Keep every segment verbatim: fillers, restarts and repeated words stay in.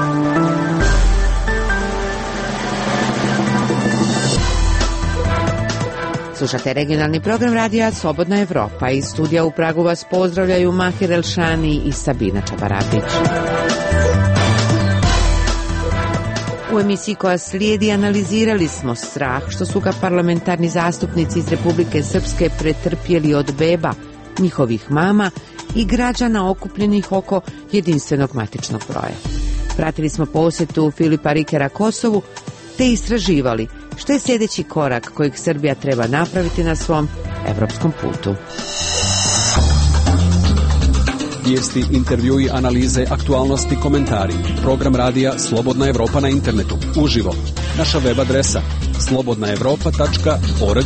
Slušate regionalni program radija Slobodna Evropa. Iz studija u Pragu vas pozdravljaju Mahir Elšani i Sabina Čabarapić. U emisiji koja slijedi analizirali smo strah što su ga parlamentarni zastupnici iz Republike Srpske pretrpjeli od beba, njihovih mama i građana okupljenih oko jedinstvenog matičnog broja. Pratili smo posjetu Filipa Rikera Kosovu te istraživali što je sljedeći korak kojeg Srbija treba napraviti na svom evropskom putu. Vijesti, intervjui, analize, aktualnosti, komentari. Program radija Slobodna Evropa na internetu. Uživo. Naša web adresa slobodna evropa tačka org.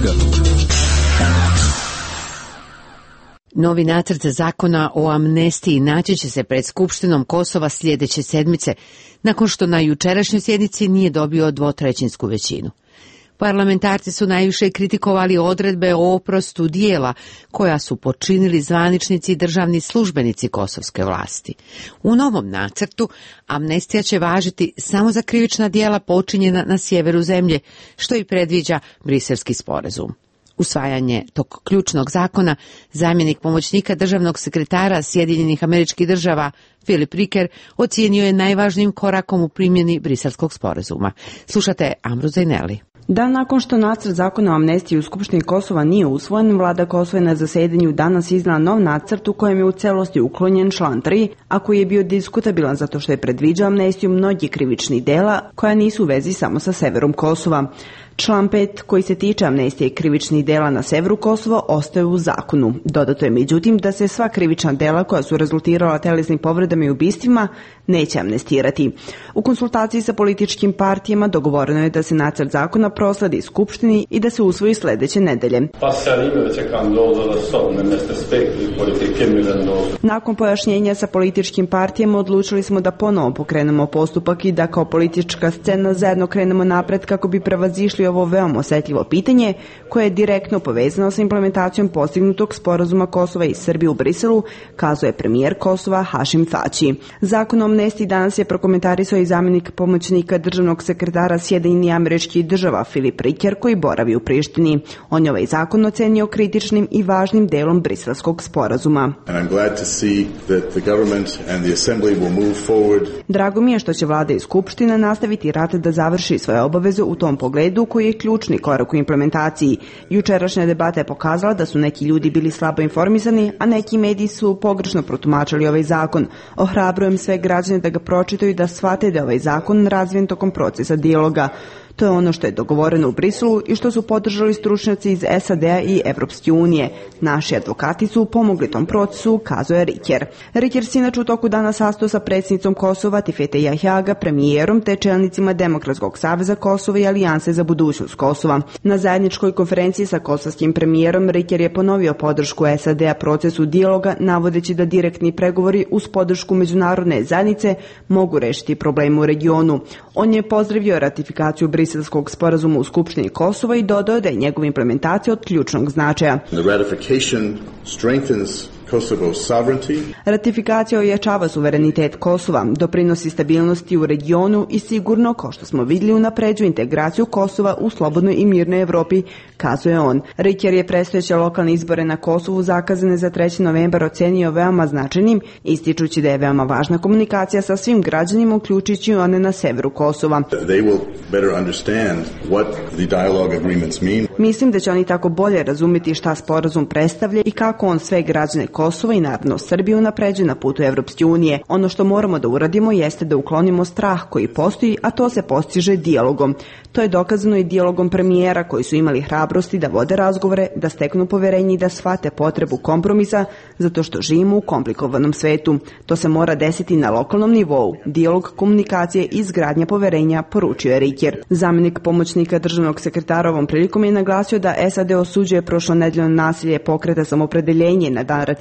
Novi nacrt zakona o amnestiji naći će se pred Skupštinom Kosova sljedeće sedmice, nakon što na jučerašnjoj sjednici nije dobio dvotrećinsku većinu. Parlamentarci su najviše kritikovali odredbe o oprostu dijela koja su počinili zvaničnici i državni službenici kosovske vlasti. U novom nacrtu amnestija će važiti samo za krivična dijela počinjena na sjeveru zemlje, što i predviđa Briselski sporazum. Usvajanje tog ključnog zakona zamjenik pomoćnika državnog sekretara Sjedinjenih Američkih Država Filip Riker ocijenio je najvažnijim korakom u primjeni Briselskog sporazuma. Slušate Amru Zajneli. Dan nakon što nacrt zakona o amnestiji u Skupštini Kosova nije usvojen, vlada Kosova je na zasedanju danas iznala nov nacrt u kojem je u celosti uklonjen član tri, a koji je bio diskutabilan zato što je predviđao amnestiju mnogih krivičnih dela koja nisu u vezi samo sa severom Kosova. Član pet, koji se tiče amnestije krivičnih dela na severu Kosova, ostaje u zakonu. Dodato je međutim da se sva krivična dela koja su rezultirala telesnim povredama i ubistvima neće amnestirati. U konsultaciji sa političkim partijama dogovoreno je da se nacrt zakona prosledi Skupštini i da se usvoji sljedeće nedelje. Nakon pojašnjenja sa političkim partijama odlučili smo da ponovo pokrenemo postupak i da kao politička scena zajedno krenemo napred kako bi prevazišli ovo veoma osjetljivo pitanje koje je direktno povezano sa implementacijom postignutog sporazuma Kosova i Srbije u Briselu, kazao je premijer Kosova Hašim Tači. Zakon o amnestiji danas je prokomentarisao i zamjenik pomoćnika državnog sekretara Sjedinjenih Američkih Država Filip Riker, koji boravi u Prištini. On je ovaj zakon ocenio kritičnim i važnim delom Briselskog sporazuma. Drago mi je što će vlada i Skupština nastaviti rad da završi svoje obaveze u tom pogledu koji je ključni korak u implementaciji. Jučerašnja debata je pokazala da su neki ljudi bili slabo informisani, a neki mediji su pogrešno protumačili ovaj zakon. Ohrabrujem sve građane da ga pročitaju i da shvate da je ovaj zakon razvijen tokom procesa dijaloga. To je ono što je dogovoreno u Briselu i što su podržali stručnjaci iz S A D-a i Evropske unije. Naši advokati su pomogli tom procesu, kazao je Riker. Riker se inače u toku dana sastao sa predsjednicom Kosova Tifete Jahjaga, premijerom te čelnicima Demokratskog saveza Kosova i Alijanse za budućnost Kosova. Na zajedničkoj konferenciji sa kosovskim premijerom Riker je ponovio podršku S A D-a procesu dijaloga, navodeći da direktni pregovori uz podršku međunarodne zajednice mogu rešiti probleme u regionu. On je pozdravio ratifikaciju Briselskog sporazuma u Skupštini Kosova i dodao da je njegova implementacija od ključnog značaja. Ratifikacija ojačava suverenitet Kosova, doprinosi stabilnosti u regionu i sigurno, kao što smo vidjeli, unapređuje integraciju Kosova u slobodnoj i mirnoj Evropi, kazuje on. Riker je predstojeće lokalne izbore na Kosovu zakazane za treći novembar ocenio veoma značajnim, ističući da je veoma važna komunikacija sa svim građanima, uključujući one na severu Kosova. Mislim da će oni tako bolje razumjeti šta sporazum predstavlja i kako on sve građane Kosova i naravno Srbiju unapređuje na putu Evropske unije. Ono što moramo da uradimo jeste da uklonimo strah koji postoji, a to se postiže dijalogom. To je dokazano i dijalogom premijera koji su imali hrabrosti da vode razgovore, da steknu poverenje i da shvate potrebu kompromisa, zato što živimo u komplikovanom svetu. To se mora desiti na lokalnom nivou. Dijalog, komunikacije i izgradnja poverenja, poručio je Riker. Zamjenik pomoćnika državnog sekretara ovom prilikom je naglasio da S A D osuđuje prošlo nedeljno nasilje Pokreta Samopredeljenje na dan ratifikacije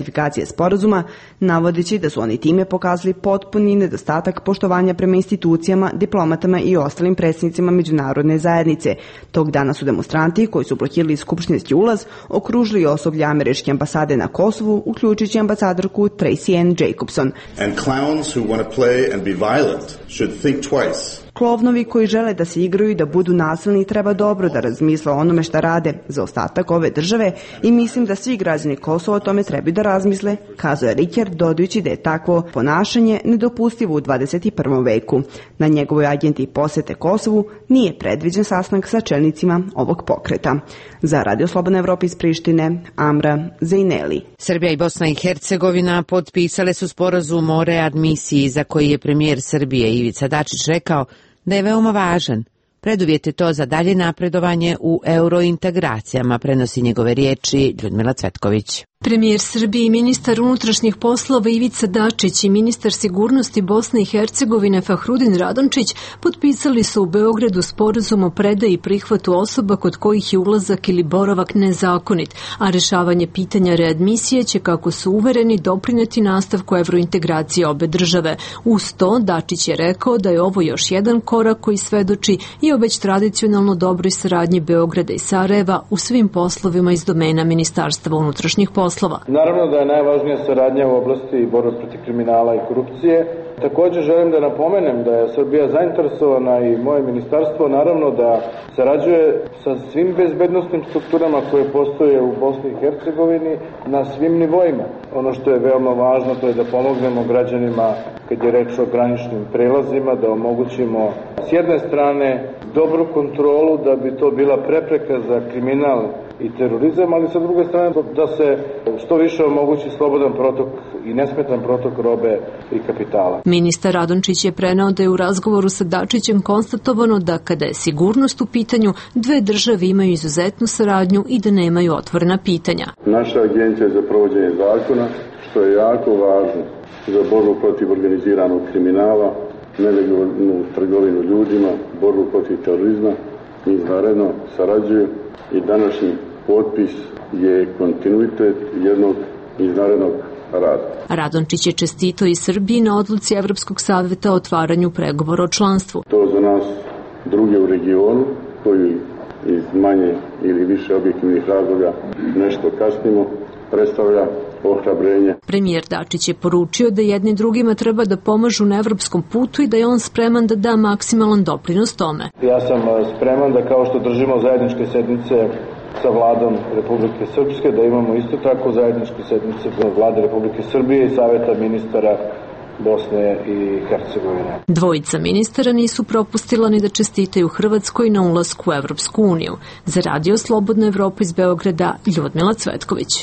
ratifikacije sporazuma, navodeći da su oni time pokazali potpuni nedostatak poštovanja prema institucijama, diplomatama i ostalim predstavnicima međunarodne zajednice. Tog dana su demonstranti koji su blokirali skupštinski ulaz okružili osoblje američke ambasade na Kosovu, uključujući ambasadorku Tracy Ann Jacobson. And clowns who want to play and be violent should think twice. Klovnovi koji žele da se igraju i da budu nasilni treba dobro da razmisle o onome šta rade za ostatak ove države i mislim da svi građani Kosova o tome trebaju da razmisle, kazao je Riker, dodajući da je takvo ponašanje nedopustivo u dvadeset prvom veku. Na njegovoj agenti posete Kosovu nije predviđen sastanak sa čelnicima ovog pokreta. Za Radio Slobodna Evropa iz Prištine, Amra Zejneli. Srbija i Bosna i Hercegovina potpisale su sporazum o readmisiji za koji je premijer Srbije Ivica Dačić rekao da je veoma važan. Preduvjet je to za dalje napredovanje u eurointegracijama, prenosi njegove riječi Ljudmila Cvetković. Premijer Srbije i ministar unutrašnjih poslova Ivica Dačić i ministar sigurnosti Bosne i Hercegovine Fahrudin Radončić potpisali su u Beogradu sporazum o predaji i prihvatu osoba kod kojih je ulazak ili boravak nezakonit, a rešavanje pitanja readmisije će, kako su uvereni, doprineti nastavku evrointegracije obe države. Uz to, Dačić je rekao da je ovo još jedan korak koji svedoči i o već tradicionalno dobroj saradnji Beograda i Sarajeva u svim poslovima iz domena Ministarstva unutrašnjih poslova. Naravno da je najvažnija saradnja u oblasti borbe protiv kriminala i korupcije. Također želim da napomenem da je Srbija zainteresovana i moje ministarstvo naravno da sarađuje sa svim bezbednostnim strukturama koje postoje u Bosni i Hercegovini na svim nivoima. Ono što je veoma važno to je da pomognemo građanima kad je reč o graničnim prelazima, da omogućimo s jedne strane dobru kontrolu da bi to bila prepreka za kriminal i terorizam, ali sa druge strane da se što više omogući slobodan protok i nesmetan protok robe i kapitala. Ministar Radončić je preneo da je u razgovoru sa Dačićem konstatovano da kada je sigurnost u pitanju, dve države imaju izuzetnu saradnju i da nemaju otvorena pitanja. Naša agencija za provođenje zakona, što je jako važno za borbu protiv organiziranog kriminala, nelegalnu trgovinu ljudima, borbu protiv terorizma, izvanredno sarađuju i današnji potpis je kontinuitet jednog izvanrednog rada. Radončić je čestitao i Srbiji na odluci Evropskog savjeta o otvaranju pregovora o članstvu. To za nas druge u regionu, koji iz manje ili više objektivnih razloga nešto kasnimo, predstavlja ohrabrenje. Premijer Dačić je poručio da jedni drugima treba da pomažu na evropskom putu i da je on spreman da da maksimalan doprinos tome. Ja sam spreman da, kao što držimo zajedničke sednice sa vladom Republike Srpske, da imamo isto tako zajedničke sednice vlade Republike Srbije i savjeta ministara Bosne i Hercegovine. Dvojica ministara nisu propustila ni da čestitaju Hrvatskoj na ulasku u Evropsku uniju. Za Radio Slobodna Evropa iz Beograda, Ljudmila Cvetković.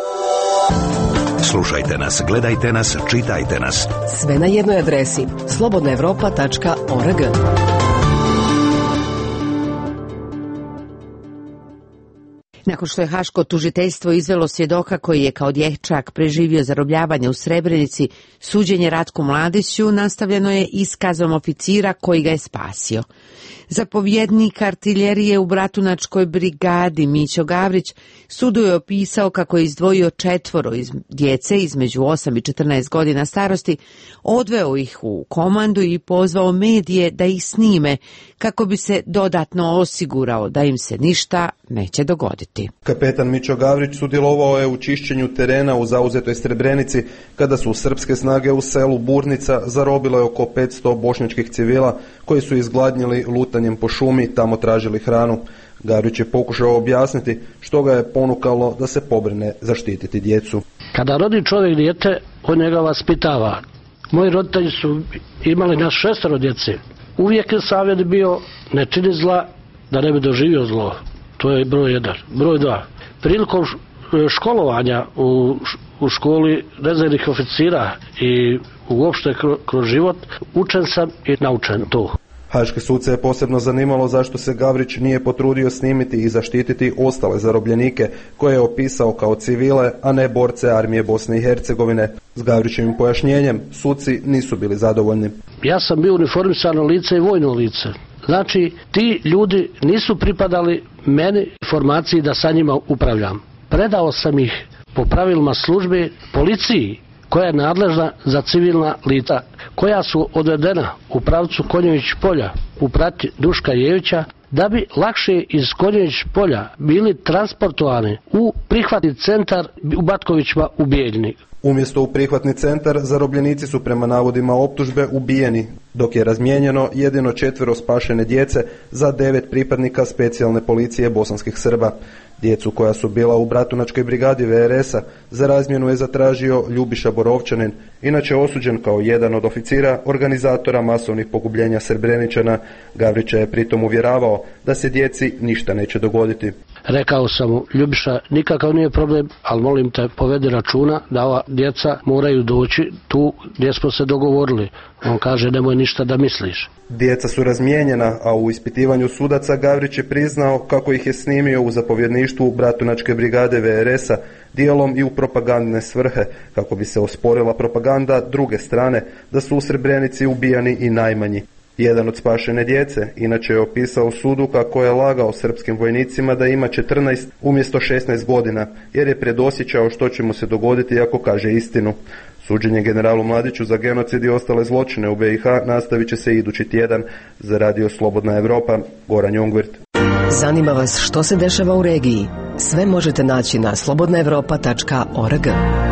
Slušajte nas, gledajte nas, čitajte nas. Sve na jednoj adresi slobodna evropa tačka org. Nakon što je Haško tužiteljstvo izvelo svjedoka koji je kao dječak preživio zarobljavanje u Srebrenici, suđenje Ratku Mladiću nastavljeno je iskazom oficira koji ga je spasio. Zapovjednik artiljerije u Bratunačkoj brigadi Mićo Gavrić sudu je opisao kako je izdvojio četvoro iz djece između osam i četrnaest godina starosti, odveo ih u komandu i pozvao medije da ih snime kako bi se dodatno osigurao da im se ništa neće dogoditi. Kapetan Mićo Gavrić sudjelovao je u čišćenju terena u zauzetoj Srebrenici kada su srpske snage u selu Burnica zarobile oko petsto bošnjačkih civila koji su izgladnjili lutanjem po šumi, tamo tražili hranu. Gavrić je pokušao objasniti što ga je ponukalo da se pobrine zaštititi djecu. Kada rodi čovjek dijete, on njega vaspitava. Moji roditelji su imali nas šestero djece. Uvijek je savjet bio ne čini zla da ne bi doživio zlo. To je broj jedan. Broj dva. Prilikom školovanja u, u školi rezervnih oficira i uopšte kroz život učen sam i naučen to. Haške suce je posebno zanimalo zašto se Gavrić nije potrudio snimiti i zaštititi ostale zarobljenike koje je opisao kao civile, a ne borce armije Bosne i Hercegovine. S Gavrićevim pojašnjenjem suci nisu bili zadovoljni. Ja sam bio uniformisano lice i vojno lice. Znači, ti ljudi nisu pripadali meni formaciji da sa njima upravljam. Predao sam ih po pravilima službe policiji koja je nadležna za civilna lica, koja su odvedena u pravcu Konjević polja u prati Duška Jevića, da bi lakše iz Konjević polja bili transportovani u prihvatni centar u Batkovićima u Bijeljini. Umjesto u prihvatni centar, zarobljenici su prema navodima optužbe ubijeni, dok je razmijenjeno jedino četvero spašene djece za devet pripadnika specijalne policije bosanskih Srba. Djecu koja su bila u Bratunačkoj brigadi V R S-a za razmjenu je zatražio Ljubiša Borovčanin, inače osuđen kao jedan od oficira organizatora masovnih pogubljenja Srebreničana. Gavrića je pritom uvjeravao da se djeci ništa neće dogoditi. Rekao sam mu, Ljubiša, nikakav nije problem, ali molim te, povedi računa da ova djeca moraju doći tu gdje smo se dogovorili. On kaže, nemoj ništa da misliš. Djeca su razmijenjena, a u ispitivanju sudaca Gavrić je priznao kako ih je snimio u zapovjedništvu Bratunačke brigade V R S-a, dijelom i u propagandne svrhe, kako bi se osporila propaganda druge strane da su u Srebrenici ubijani i najmanji. Jedan od spašene djece inače je opisao sudu kako je lagao srpskim vojnicima da ima četrnaest umjesto šesnaest godina, jer je predosjećao što će mu se dogoditi ako kaže istinu. Suđenje generalu Mladiću za genocid i ostale zločine u B i H nastavit će se idući tjedan. Za radio Slobodna Evropa, Goran Jungwirth. Zanima vas što se dešava u regiji? Sve možete naći na slobodna evropa tačka org.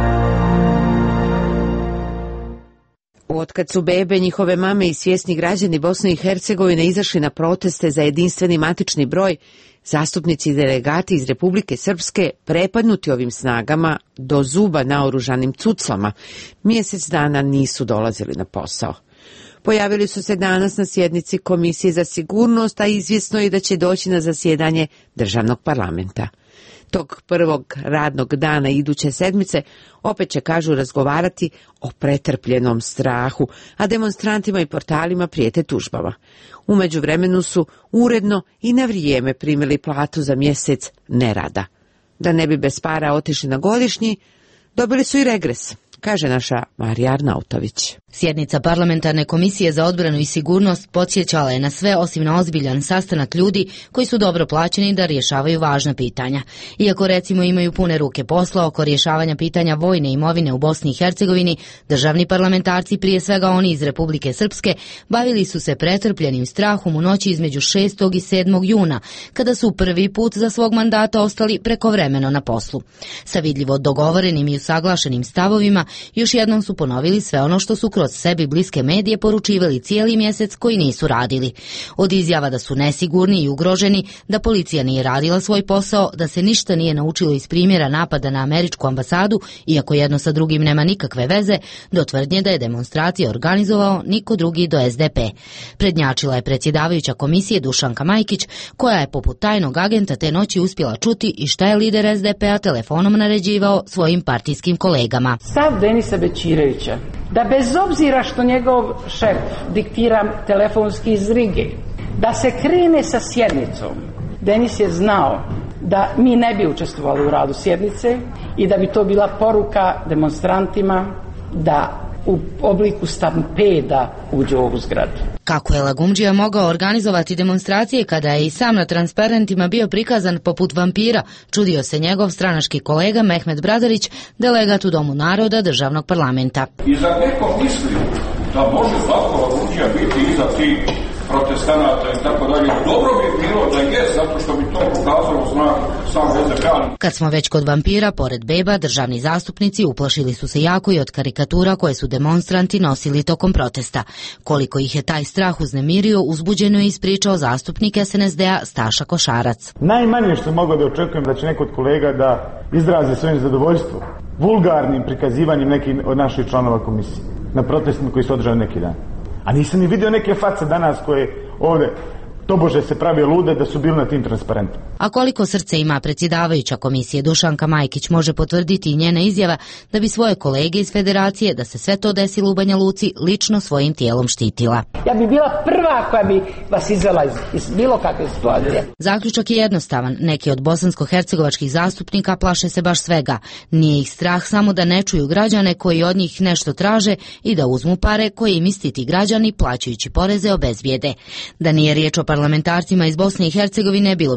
Otkad su bebe, njihove mame i svjesni građani Bosne i Hercegovine izašli na proteste za jedinstveni matični broj, zastupnici i delegati iz Republike Srpske, prepadnuti ovim snagama do zuba naoružanim cuclama, mjesec dana nisu dolazili na posao. Pojavili su se danas na sjednici Komisije za sigurnost, a izvjesno je da će doći na zasjedanje državnog parlamenta. Tog prvog radnog dana iduće sedmice opet će, kažu, razgovarati o pretrpljenom strahu, a demonstrantima i portalima prijete tužbama. U međuvremenu su uredno i na vrijeme primili platu za mjesec nerada. Da ne bi bez para otišli na godišnji, dobili su i regres, kaže naša Marija Arnautović. Sjednica parlamentarne komisije za odbranu i sigurnost podsjećala je na sve osim na ozbiljan sastanak ljudi koji su dobro plaćeni da rješavaju važna pitanja. Iako recimo imaju pune ruke posla oko rješavanja pitanja vojne imovine u Bosni i Hercegovini, državni parlamentarci, prije svega oni iz Republike Srpske, bavili su se pretrpljenim strahom u noći između šestog i sedmog juna, kada su prvi put za svog mandata ostali prekovremeno na poslu. Sa vidljivo dogovorenim i usaglašenim stavovima još jednom su ponovili sve ono što su kroz sebi bliske medije poručivali cijeli mjesec koji nisu radili. Od izjava da su nesigurni i ugroženi, da policija nije radila svoj posao, da se ništa nije naučilo iz primjera napada na američku ambasadu, iako jedno sa drugim nema nikakve veze, do tvrdnje da je demonstracije organizovao niko drugi do S D P. Prednjačila je predsjedavajuća komisije Dušanka Majkić, koja je poput tajnog agenta te noći uspjela čuti i šta je lider S D P-a telefonom naređivao svojim partijskim kolegama. Stav Denisa Bećirevića, da bez obzira što njegov šef diktira telefonski iz Rige, da se krene sa sjednicom. Denis je znao da mi ne bi učestvovali u radu sjednice i da bi to bila poruka demonstrantima da u obliku stampeda uđe u ovu zgradu. Kako je Lagumdžija mogao organizovati demonstracije kada je i sam na transparentima bio prikazan poput vampira, čudio se njegov stranački kolega Mehmet Bradarić, delegat u Domu naroda državnog parlamenta. I za neko misli da može Zlatko Lagumdžija biti iza tih protestanata i tako dalje, dobro bi bilo da je, zato što bi to pokazalo znak sam S D P. Kad smo već kod vampira, pored beba, državni zastupnici uplašili su se jako i od karikatura koje su demonstranti nosili tokom protesta. Koliko ih je taj strah uznemirio, uzbuđeno je ispričao zastupnik S N S D-a Staša Košarac. Najmanje što mogu da očekujem da će neko od kolega da izrazi svojim zadovoljstvom vulgarnim prikazivanjem nekih od naših članova komisije na protestima koji su održali neki dan. A nisam ni vidio neke face danas koje ovdje tobože se pravi lude da su bili na tim transparentima. A koliko srce ima predsjedavajuća komisije Dušanka Majkić može potvrditi i njena izjava da bi svoje kolege iz federacije, da se sve to desilo u Banja Luci, lično svojim tijelom štitila. Ja bi bila prva koja bi vas izvela iz, iz bilo kakve situacije. Zaključak je jednostavan. Neki od bosansko-hercegovačkih zastupnika plaše se baš svega. Nije ih strah samo da ne čuju građane koji od njih nešto traže i da uzmu pare koje im isti ti građani, plaćajući poreze, obezbijede. Da nije riječ o parlamentarcima iz Bosne i Hercegovine, bilo bi nevjerovatno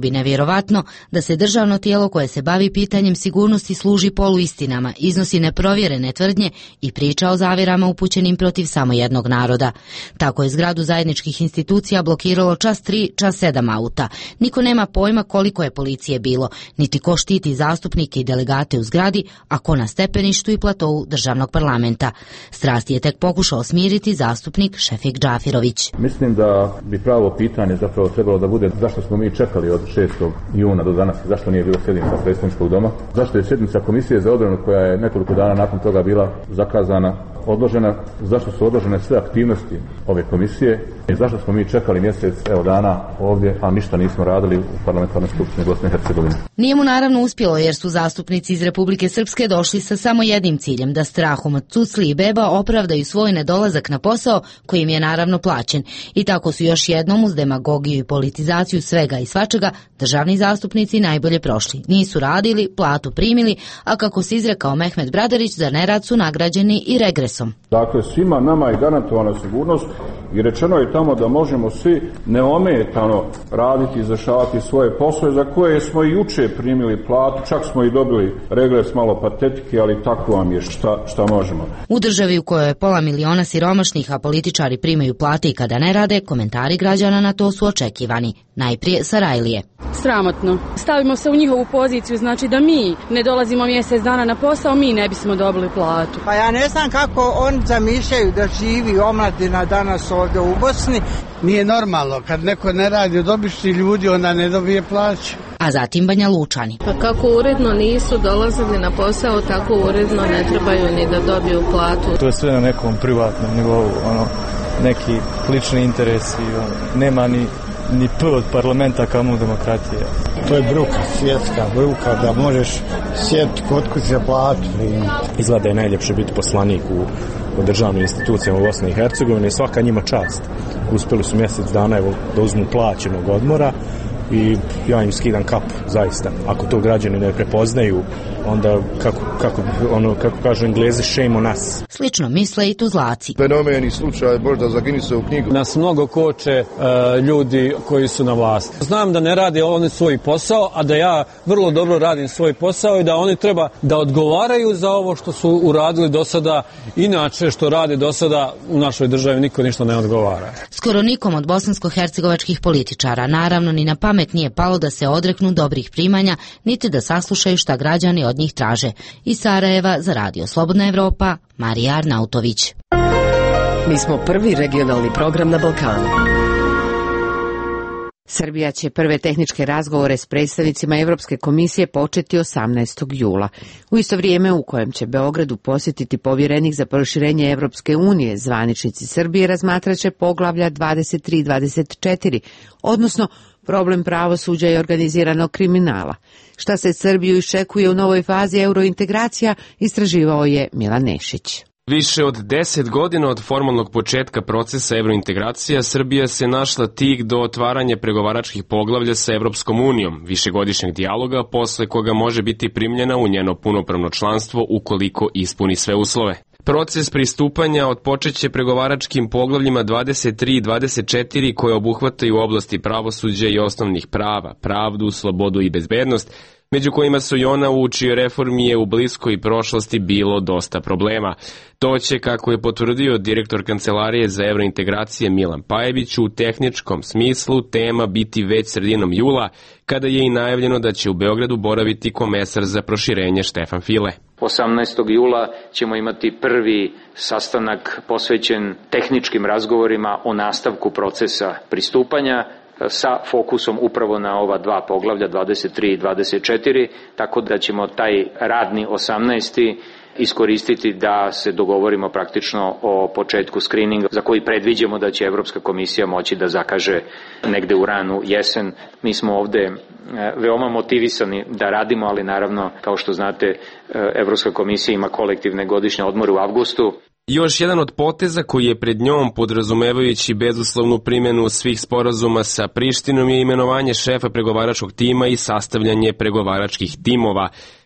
neverovatno da se državno tijelo koje se bavi pitanjem sigurnosti služi poluistinama, iznosi neprovjerene tvrdnje i priča o zavjerama upućenim protiv samo jednog naroda. Tako je zgradu zajedničkih institucija blokiralo čas tri, čas sedam auta. Niko nema pojma koliko je policije bilo, niti ko štiti zastupnike i delegate u zgradi, a ko na stepeništu i platovu državnog parlamenta. Strasti je tek pokušao smiriti zastupnik Šefik Džafirović. Mislim da bi pravo pitanje zapravo trebalo da bude zašto smo mi čekali od šestog juna do danas, zašto nije bilo sjednica predsjedničkog doma, zašto je sjednica komisije za obranu koja je nekoliko dana nakon toga bila zakazana odložena, zašto su odložene sve aktivnosti ove komisije i zašto smo mi čekali mjesec evo dana ovdje, a ništa nismo radili u parlamentarnoj skupštini Bosne i Hercegovine. Nije mu naravno uspjelo jer su zastupnici iz Republike Srpske došli sa samo jednim ciljem, da strahom od cucli i beba opravdaju svoj nedolazak na posao koji im je naravno plaćen. I tako su još jednom uz demagogiju i politizaciju svega i svačega državni zastupnici najbolje prošli. Nisu radili, platu primili, a kako se izrekao Mehmet Bradarić, za nerad su nagrađeni i regresom. Dakle, svima nama je garantovana sigurnost i rečeno je tamo da možemo svi neometano raditi i izvršavati svoje poslove za koje smo i juče primili platu, čak smo i dobili regres, malo patetike, ali tako vam je šta, šta možemo. U državi u kojoj je pola miliona siromašnih, a političari primaju plate i kada ne rade, komentari građana na to su očekivani. Najprije Sarajlije. Sramotno. Stavimo se u njihovu poziciju, znači da mi ne dolazimo mjesec dana na posao, mi ne bismo dobili platu. Pa ja ne znam kako oni zamišljaju da živi omladina danas ovdje u Bosni. Nije normalno, kad neko ne radi od običnih ljudi, onda ne dobije plaću. A zatim Banja Lučani. Pa kako uredno nisu dolazili na posao, tako uredno ne trebaju ni da dobiju platu. To je sve na nekom privatnom nivou, ono, neki lični interesi, ono, nema ni ni p od parlamenta kamo demokratije. To je bruka, svjetska bruka, da možeš sjediti kod kuće platu. Izgleda je najljepše biti poslanik u, u državnim institucijama u Bosni i Hercegovini i svaka njima čast. Uspjeli su mjesec dana evo, da uzmu plaćenog odmora i ja im skidam kapu, zaista. Ako to građani ne prepoznaju, onda, kako, kako, ono, kako kažu Englezi, shame on us. Slično misle i Tuzlaci. Fenomeni slučaj možda za Guinnessovu knjigu. Nas mnogo koče uh, ljudi koji su na vlasti. Znam da ne rade oni svoj posao, a da ja vrlo dobro radim svoj posao i da oni treba da odgovaraju za ovo što su uradili do sada. Inače što rade do sada u našoj državi niko ništa ne odgovara. Skoro nikom od bosansko-hercegovačkih političara naravno ni na pamet nije palo da se odreknu dobrih primanja, niti da saslušaju šta građani od njih traže. Iz Sarajeva za Radio Slobodna Evropa, Marija Arnautović. Mi smo prvi regionalni program na Balkanu. Srbija će prve tehničke razgovore s predstavnicima Evropske komisije početi osamnaestog jula. U isto vrijeme u kojem će Beogradu posjetiti povjerenik za proširenje Evropske unije, zvaničnici Srbije razmatraće poglavlja dvadeset tri i dvadeset četiri, odnosno problem pravosuđa i organiziranog kriminala. Šta se Srbiju iščekuje u novoj fazi eurointegracija, istraživao je Milan Nešić. Više od deset godina od formalnog početka procesa evrointegracija, Srbija se našla tik do otvaranja pregovaračkih poglavlja sa Evropskom unijom, višegodišnjeg dijaloga, posle koga može biti primljena u njeno punopravno članstvo ukoliko ispuni sve uslove. Proces pristupanja otpočeće pregovaračkim poglavljima dvadeset tri i dvadeset četiri koje obuhvataju oblasti pravosuđa i osnovnih prava, pravdu, slobodu i bezbednost, među kojima su i ona u čijoj reformi je u bliskoj prošlosti bilo dosta problema. To će, kako je potvrdio direktor Kancelarije za evrointegracije Milan Pajević, u tehničkom smislu tema biti već sredinom jula, kada je i najavljeno da će u Beogradu boraviti komesar za proširenje Štefan File. osamnaestog jula ćemo imati prvi sastanak posvećen tehničkim razgovorima o nastavku procesa pristupanja, sa fokusom upravo na ova dva poglavlja dvadeset tri i dvadeset četiri, tako da ćemo taj radni osamnaesti iskoristiti da se dogovorimo praktično o početku skrininga za koji predviđamo da će Evropska komisija moći da zakaže negde u ranu jesen. Mi smo ovde veoma motivisani da radimo, ali naravno, kao što znate, Evropska komisija ima kolektivne godišnje odmore u avgustu. Još jedan od poteza koji je pred njom, podrazumevajući bezuslovnu primjenu svih sporazuma sa Prištinom, je imenovanje šefa pregovaračkog tima i sastavljanje pregovaračkih timova.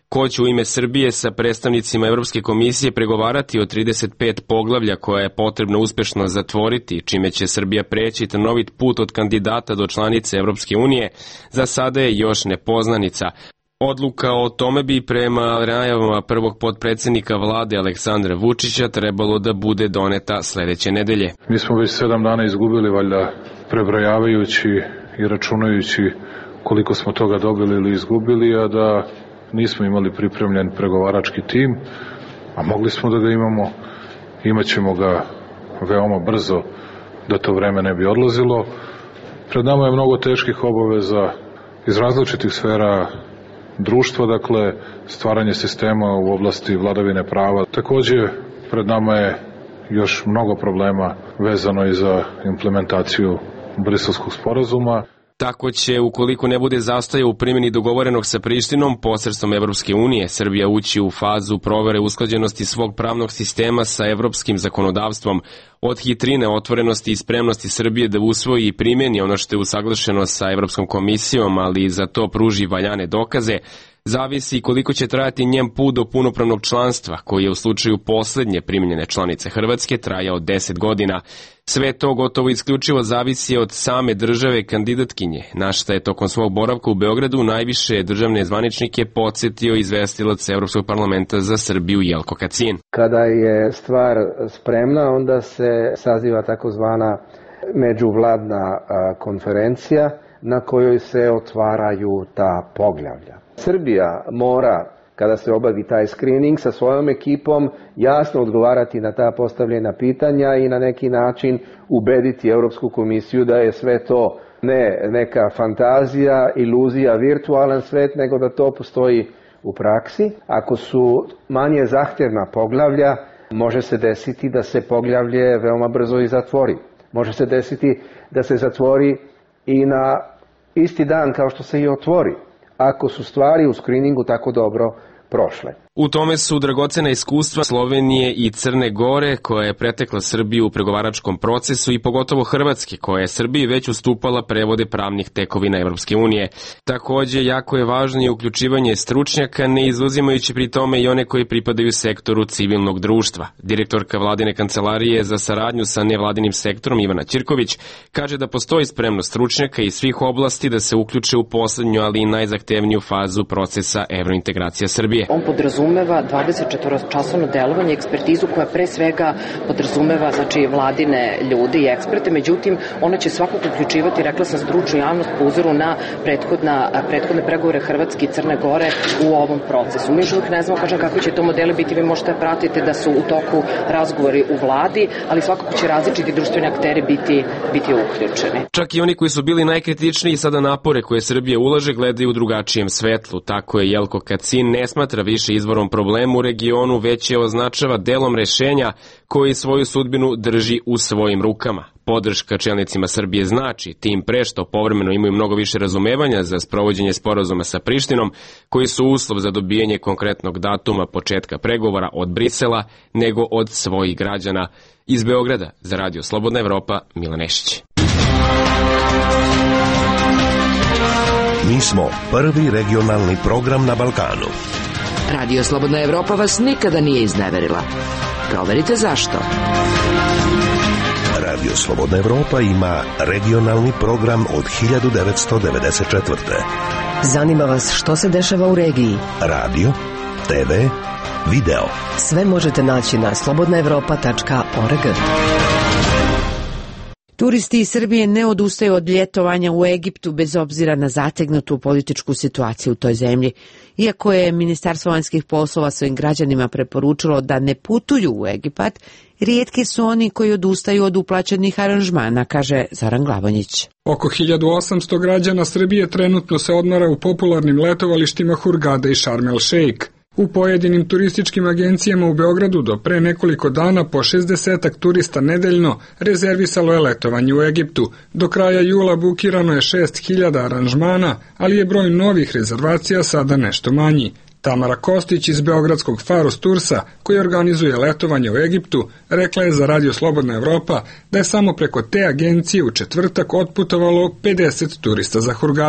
ko će u ime Srbije sa predstavnicima Evropske komisije pregovarati o trideset pet poglavlja koja je potrebno uspešno zatvoriti, čime će Srbija preći trnovit put od kandidata do članice Evropske unije, za sada je još nepoznanica. Odluka o tome bi prema najavama prvog potpredsednika vlade Aleksandra Vučića trebalo da bude doneta sledeće nedelje. Mi smo već sedam dana izgubili, valjda prebrojavajući i računajući koliko smo toga dobili ili izgubili, a da nismo imali pripremljen pregovarački tim, a mogli smo da ga imamo, imaćemo ga veoma brzo da to vreme ne bi odlazilo. Pred nama je mnogo teških obaveza iz različitih sfera društva, dakle stvaranje sistema u oblasti vladavine prava. Takođe, pred nama je još mnogo problema vezano i za implementaciju Briselskog sporazuma. Tako će, ukoliko ne bude zastoja u primjeni dogovorenog sa Prištinom, posredstvom Evropske unije, Srbija ući u fazu provere usklađenosti svog pravnog sistema sa evropskim zakonodavstvom. Od hitrine, otvorenosti i spremnosti Srbije da usvoji i primjeni ono što je usaglašeno sa Evropskom komisijom, ali i za to pruži valjane dokaze, zavisi koliko će trajati njen put do punopravnog članstva, koji je u slučaju poslednje primljene članice Hrvatske trajao deset godina. Sve to gotovo isključivo zavisi od same države kandidatkinje, na šta je tokom svog boravka u Beogradu najviše državne zvaničnike podsjetio izvestilac Evropskog parlamenta za Srbiju Jelko Kacin. Kada je stvar spremna, onda se saziva takozvana međuvladna konferencija na kojoj se otvaraju ta poglavlja. Srbija mora, kada se obavi taj screening, sa svojom ekipom jasno odgovarati na ta postavljena pitanja i na neki način ubediti Europsku komisiju da je sve to ne neka fantazija, iluzija, virtualan svet, nego da to postoji u praksi. Ako su manje zahtjevna poglavlja, može se desiti da se poglavlje veoma brzo i zatvori. Može se desiti da se zatvori i na isti dan kao što se i otvori, ako su stvari u skriningu tako dobro prošle. U tome su dragocena iskustva Slovenije i Crne Gore, koja je pretekla Srbiju u pregovaračkom procesu, i pogotovo Hrvatske, koja je Srbiji već ustupala prevode pravnih tekovina Evropske unije. Takođe, jako je važno i uključivanje stručnjaka, ne izuzimajući pri tome i one koji pripadaju sektoru civilnog društva. Direktorka vladine kancelarije za saradnju sa nevladinim sektorom Ivana Ćirković kaže da postoji spremnost stručnjaka iz svih oblasti da se uključe u poslednju, ali i najzahtevniju fazu procesa evrointegracija Srbije. On podrazumeva dvadesetčetvoročasovno delovanje, ekspertizu koja pre svega podrazumeva, znači, vladine ljude i eksperte, međutim, ona će svakako uključivati, rekla sam, stručnu javnost po uzoru na prethodna, prethodne pregovore Hrvatske i Crne Gore u ovom procesu. Mi još uvijek ne znamo, kažem, kako će to modeli biti, vi možete pratiti da su u toku razgovori u vladi, ali svakako će različiti društveni akteri biti, biti uključeni. Čak i oni koji su bili najkritičniji sada napore koje Srbija ulaže gledaju u drugačijem svetlu. Tako je Jelko Kacin ne smatra više izvorom problemu u regionu, već je označava delom rešenja koji svoju sudbinu drži u svojim rukama. Podrška čelnicima Srbije znači, tim pre što povremeno imaju mnogo više razumevanja za sprovođenje sporazuma sa Prištinom, koji su uslov za dobijanje konkretnog datuma početka pregovora od Brisela, nego od svojih građana. Iz Beograda, za Radio Slobodna Evropa, Milan Nešić. Mi smo prvi regionalni program na Balkanu. Radio Slobodna Evropa vas nikada nije izneverila. Proverite zašto. Radio Slobodna Evropa ima regionalni program od hiljadu devetsto devedeset četvrte. Zanima vas što se dešava u regiji? Radio, te ve, video. Sve možete naći na slobodna evropa tačka org. Turisti iz Srbije ne odustaju od ljetovanja u Egiptu bez obzira na zategnutu političku situaciju u toj zemlji. Iako je Ministarstvo vanjskih poslova svojim građanima preporučilo da ne putuju u Egipat, rijetki su oni koji odustaju od uplaćenih aranžmana, kaže Zoran Glavonjić. Oko hiljadu osamsto građana Srbije trenutno se odmara u popularnim letovalištima Hurgada i Šarm el Šeik. U pojedinim turističkim agencijama u Beogradu do pre nekoliko dana po šezdesetak turista nedeljno rezervisalo je letovanje u Egiptu. Do kraja jula bukirano je šest hiljada aranžmana, ali je broj novih rezervacija sada nešto manji. Tamara Kostić iz Beogradskog Faros Tursa, koji organizuje letovanje u Egiptu, rekla je za Radio Slobodna Evropa da je samo preko te agencije u četvrtak otputovalo pedeset turista za Hurgadu.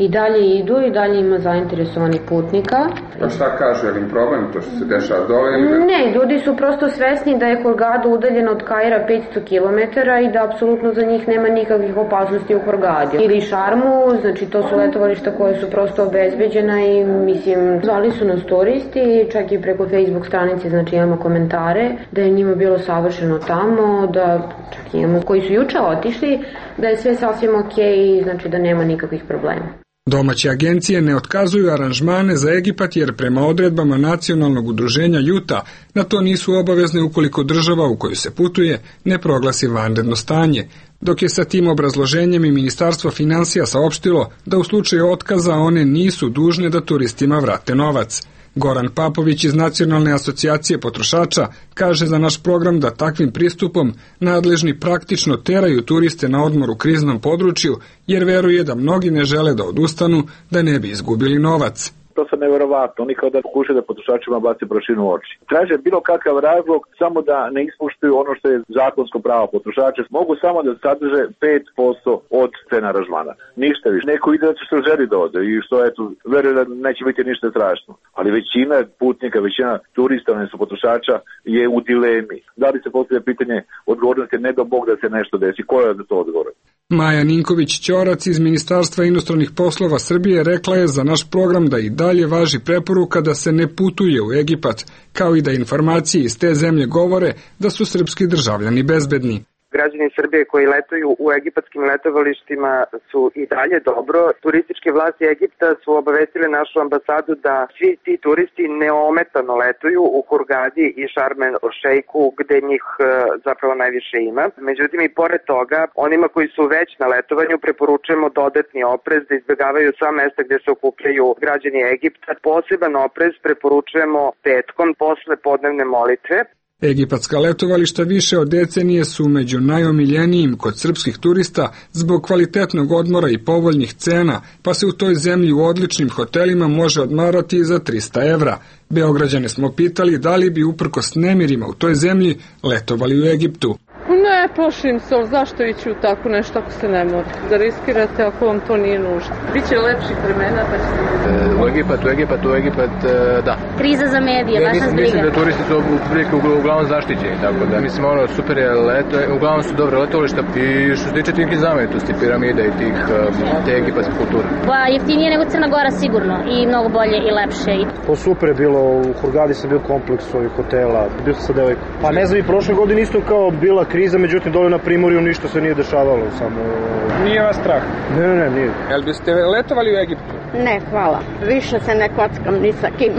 I dalje idu i dalje ima zainteresovanih putnika. Pa šta kaže, je li problem to što se dešava dole? Ili... Ne, ljudi su prosto svesni da je Hurgada udaljena od Kaira petsto kilometara i da apsolutno za njih nema nikakvih opasnosti u Hurgadi. Ili Šarmu, znači to su letovališta koje su prosto obezbeđena i mislim, zvali su nas turisti, čak i preko Facebook stranice, znači imamo komentare da je njima bilo savršeno tamo, da čak imamo koji su juče otišli, da je sve sasvim okej, znači da nema nikakvih problema. Domaće agencije ne otkazuju aranžmane za Egipat jer prema odredbama nacionalnog udruženja Juta na to nisu obavezne ukoliko država u koju se putuje ne proglasi vanredno stanje, dok je sa tim obrazloženjem i Ministarstvo finansija saopštilo da u slučaju otkaza one nisu dužne da turistima vrate novac. Goran Papović iz Nacionalne asocijacije potrošača kaže za naš program da takvim pristupom nadležni praktično teraju turiste na odmor u kriznom području jer veruje da mnogi ne žele da odustanu da ne bi izgubili novac. To se neverovatno, oni kao da pokušaju da potrošačima baci prašinu u oči. Traže bilo kakav razlog samo da ne ispoštuju ono što je zakonsko pravo potrošača. Mogu samo da sadrže pet posto od cena aranžmana. Ništa više. Neko ide da što želi da ode i što eto, veruje da neće biti ništa strašno. Ali većina putnika, većina turista, odnosno potrošača je u dilemi. Da li se postavlja pitanje odgovornosti, ne do Bog da se nešto desi. Ko je za to odgovoran? Maja Ninković-Ćorac iz Ministarstva inostranih poslova Srbije rekla je za naš program da i dalje važi preporuka da se ne putuje u Egipat, kao i da informacije iz te zemlje govore da su srpski državljani bezbedni. Građani Srbije koji letuju u egipatskim letovalištima su i dalje dobro. Turističke vlasti Egipta su obavestile našu ambasadu da svi ti turisti neometano letuju u Hurgadi i Šarm el Šejku gde njih zapravo najviše ima. Međutim i pored toga, onima koji su već na letovanju preporučujemo dodatni oprez da izbjegavaju sva mesta gde se okupljaju građani Egipta. Poseban oprez preporučujemo petkom posle podnevne molitve. Egipatska letovališta više od decenije su među najomiljenijim kod srpskih turista zbog kvalitetnog odmora i povoljnih cena, pa se u toj zemlji u odličnim hotelima može odmarati i za trista evra. Beograđane smo pitali da li bi uprkos nemirima u toj zemlji letovali u Egiptu. Ne, plašim se, ali zašto ići u tako nešto ako se ne mora? Da riskirate ako vam to nije nužno. Biće lepših vremena pa ćete... E, u Egipat, u Egipat, u Egipat, e, da. Kriza za medije, ja, baš nas briga. Mislim da turisti su u, uglavnom zaštićeni, tako da mislim ono super je leto, uglavnom su dobre letovališta i što se tiče tih znamenitosti, piramida i tih, te egipatske kulture. Pa jeftinije nego Crna Gora sigurno i mnogo bolje i lepše. Pa super je bilo, u Hurgadi sam bio kompleks ovih hotela, bio sam sa devojkom. Pa ne znam i prošle godine isto kao bila kriza, međutim dole na Primorju ništa se nije dešavalo, samo... Nije vas strah? Ne, ne, ne, nije. Jel biste letovali u Egiptu? Ne, hvala. Više se ne kockam ni sa kim.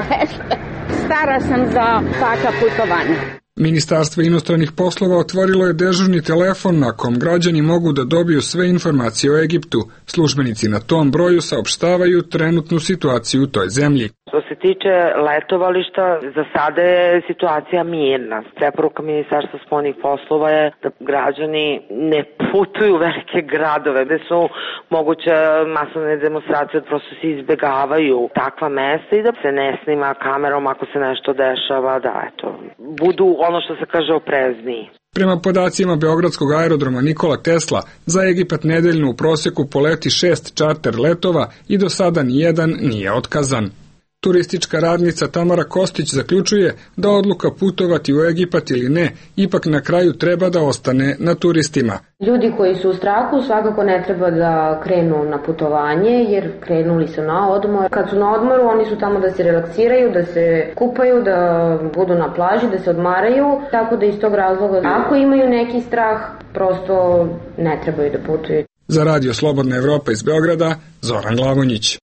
Stara sam za taka putovanja. Ministarstvo inostranih poslova otvorilo je dežurni telefon na kom građani mogu da dobiju sve informacije o Egiptu. Službenici na tom broju saopštavaju trenutnu situaciju u toj zemlji. Što se tiče letovališta, za sada je situacija mirna. Preporuka Ministarstva spoljnih poslova je da građani ne putuju u velike gradove gde su moguće masovne demonstracije, prosto se izbegavaju takva mesta i da se ne snima kamerom ako se nešto dešava, da eto, budu ono što se kaže oprezniji. Prema podacima Beogradskog aerodroma Nikola Tesla, za Egipat nedeljno u proseku poleti šest čarter letova i do sada nijedan nije otkazan. Turistička radnica Tamara Kostić zaključuje da odluka putovati u Egipat ili ne ipak na kraju treba da ostane na turistima. Ljudi koji su u strahu svakako ne treba da krenu na putovanje jer krenuli su na odmor. Kad su na odmoru oni su tamo da se relaksiraju, da se kupaju, da budu na plaži, da se odmaraju. Tako da iz tog razloga ako imaju neki strah prosto ne trebaju da putuju. Za Radio Slobodna Evropa iz Beograda, Zoran Glavonjić.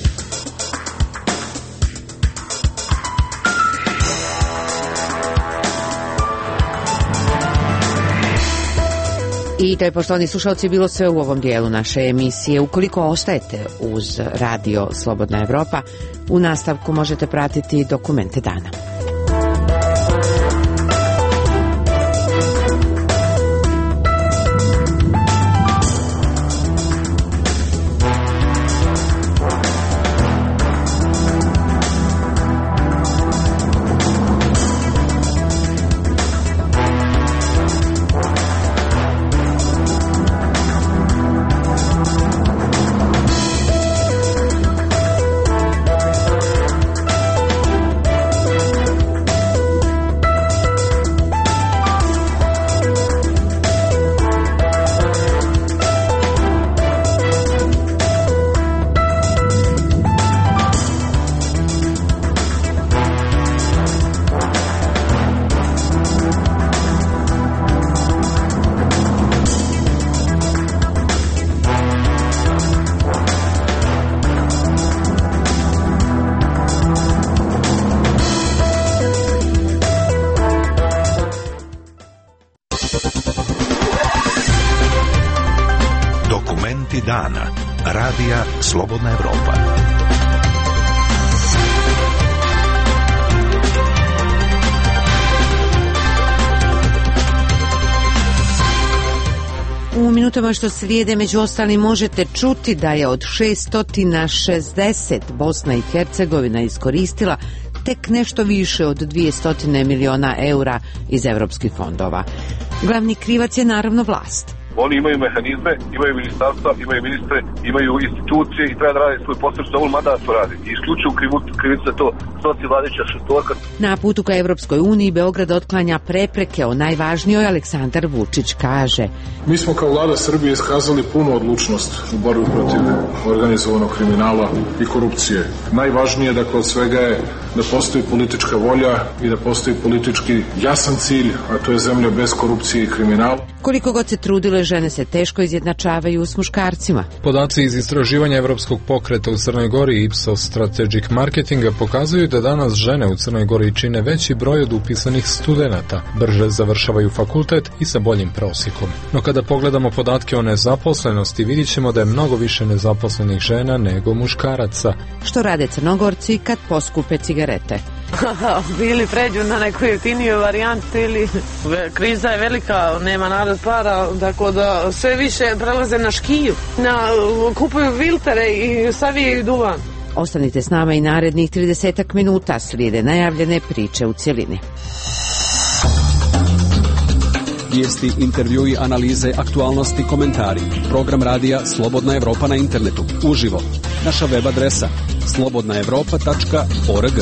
I to je, poštovani slušalci, bilo sve u ovom dijelu naše emisije. Ukoliko ostajete uz Radio Slobodna Evropa, u nastavku možete pratiti dokumente dana. Vesti dana. Radija Slobodna Evropa. U minutama što slijede među ostalim možete čuti da je od šesto šezdeset Bosna i Hercegovina iskoristila tek nešto više od dvjesto miliona eura iz evropskih fondova. Glavni krivac je naravno vlast. Oni imaju mehanizme, imaju ministarstva, imaju ministre, imaju institucije i treba da radi svoj posao što ovom mandatu radi. I isključivo krivicu je to snosi vladajuća šestorka. Na putu ka Evropskoj uniji Beograd otklanja prepreke, o najvažnijoj Aleksandar Vučić kaže: Mi smo kao vlada Srbije iskazali punu odlučnost u borbi protiv organizovanog kriminala i korupcije. Najvažnije dakle od svega je da postoji politička volja i da postoji politički jasan cilj, a to je zemlja bez korupcije i kriminala. Koliko god se trudile, žene se teško izjednačavaju s muškarcima. Podaci iz istraživanja Evropskog pokreta u Crnoj Gori Ipsos Strategic Marketinga pokazuju da danas žene u Crnoj Gori čine veći broj od upisanih studenata, brže završavaju fakultet i sa boljim prosjekom. No kada pogledamo podatke o nezaposlenosti, vidit ćemo da je mnogo više nezaposlenih žena nego muškaraca. Što rade Crnogorci kad poskupe cigarete? Bili pređu na neku jeftiniju varijantu ili kriza je velika, nema narod para, tako da sve više prelaze na škiju, na, kupuju filtere i savijaju duvan. Ostanite s nama i narednih tridesetak minuta, slijede najavljene priče u cjelini. Vijesti, intervjui, analize, aktualnosti, komentari. Program radija Slobodna Evropa na internetu, uživo. Naša web adresa slobodna evropa tačka org.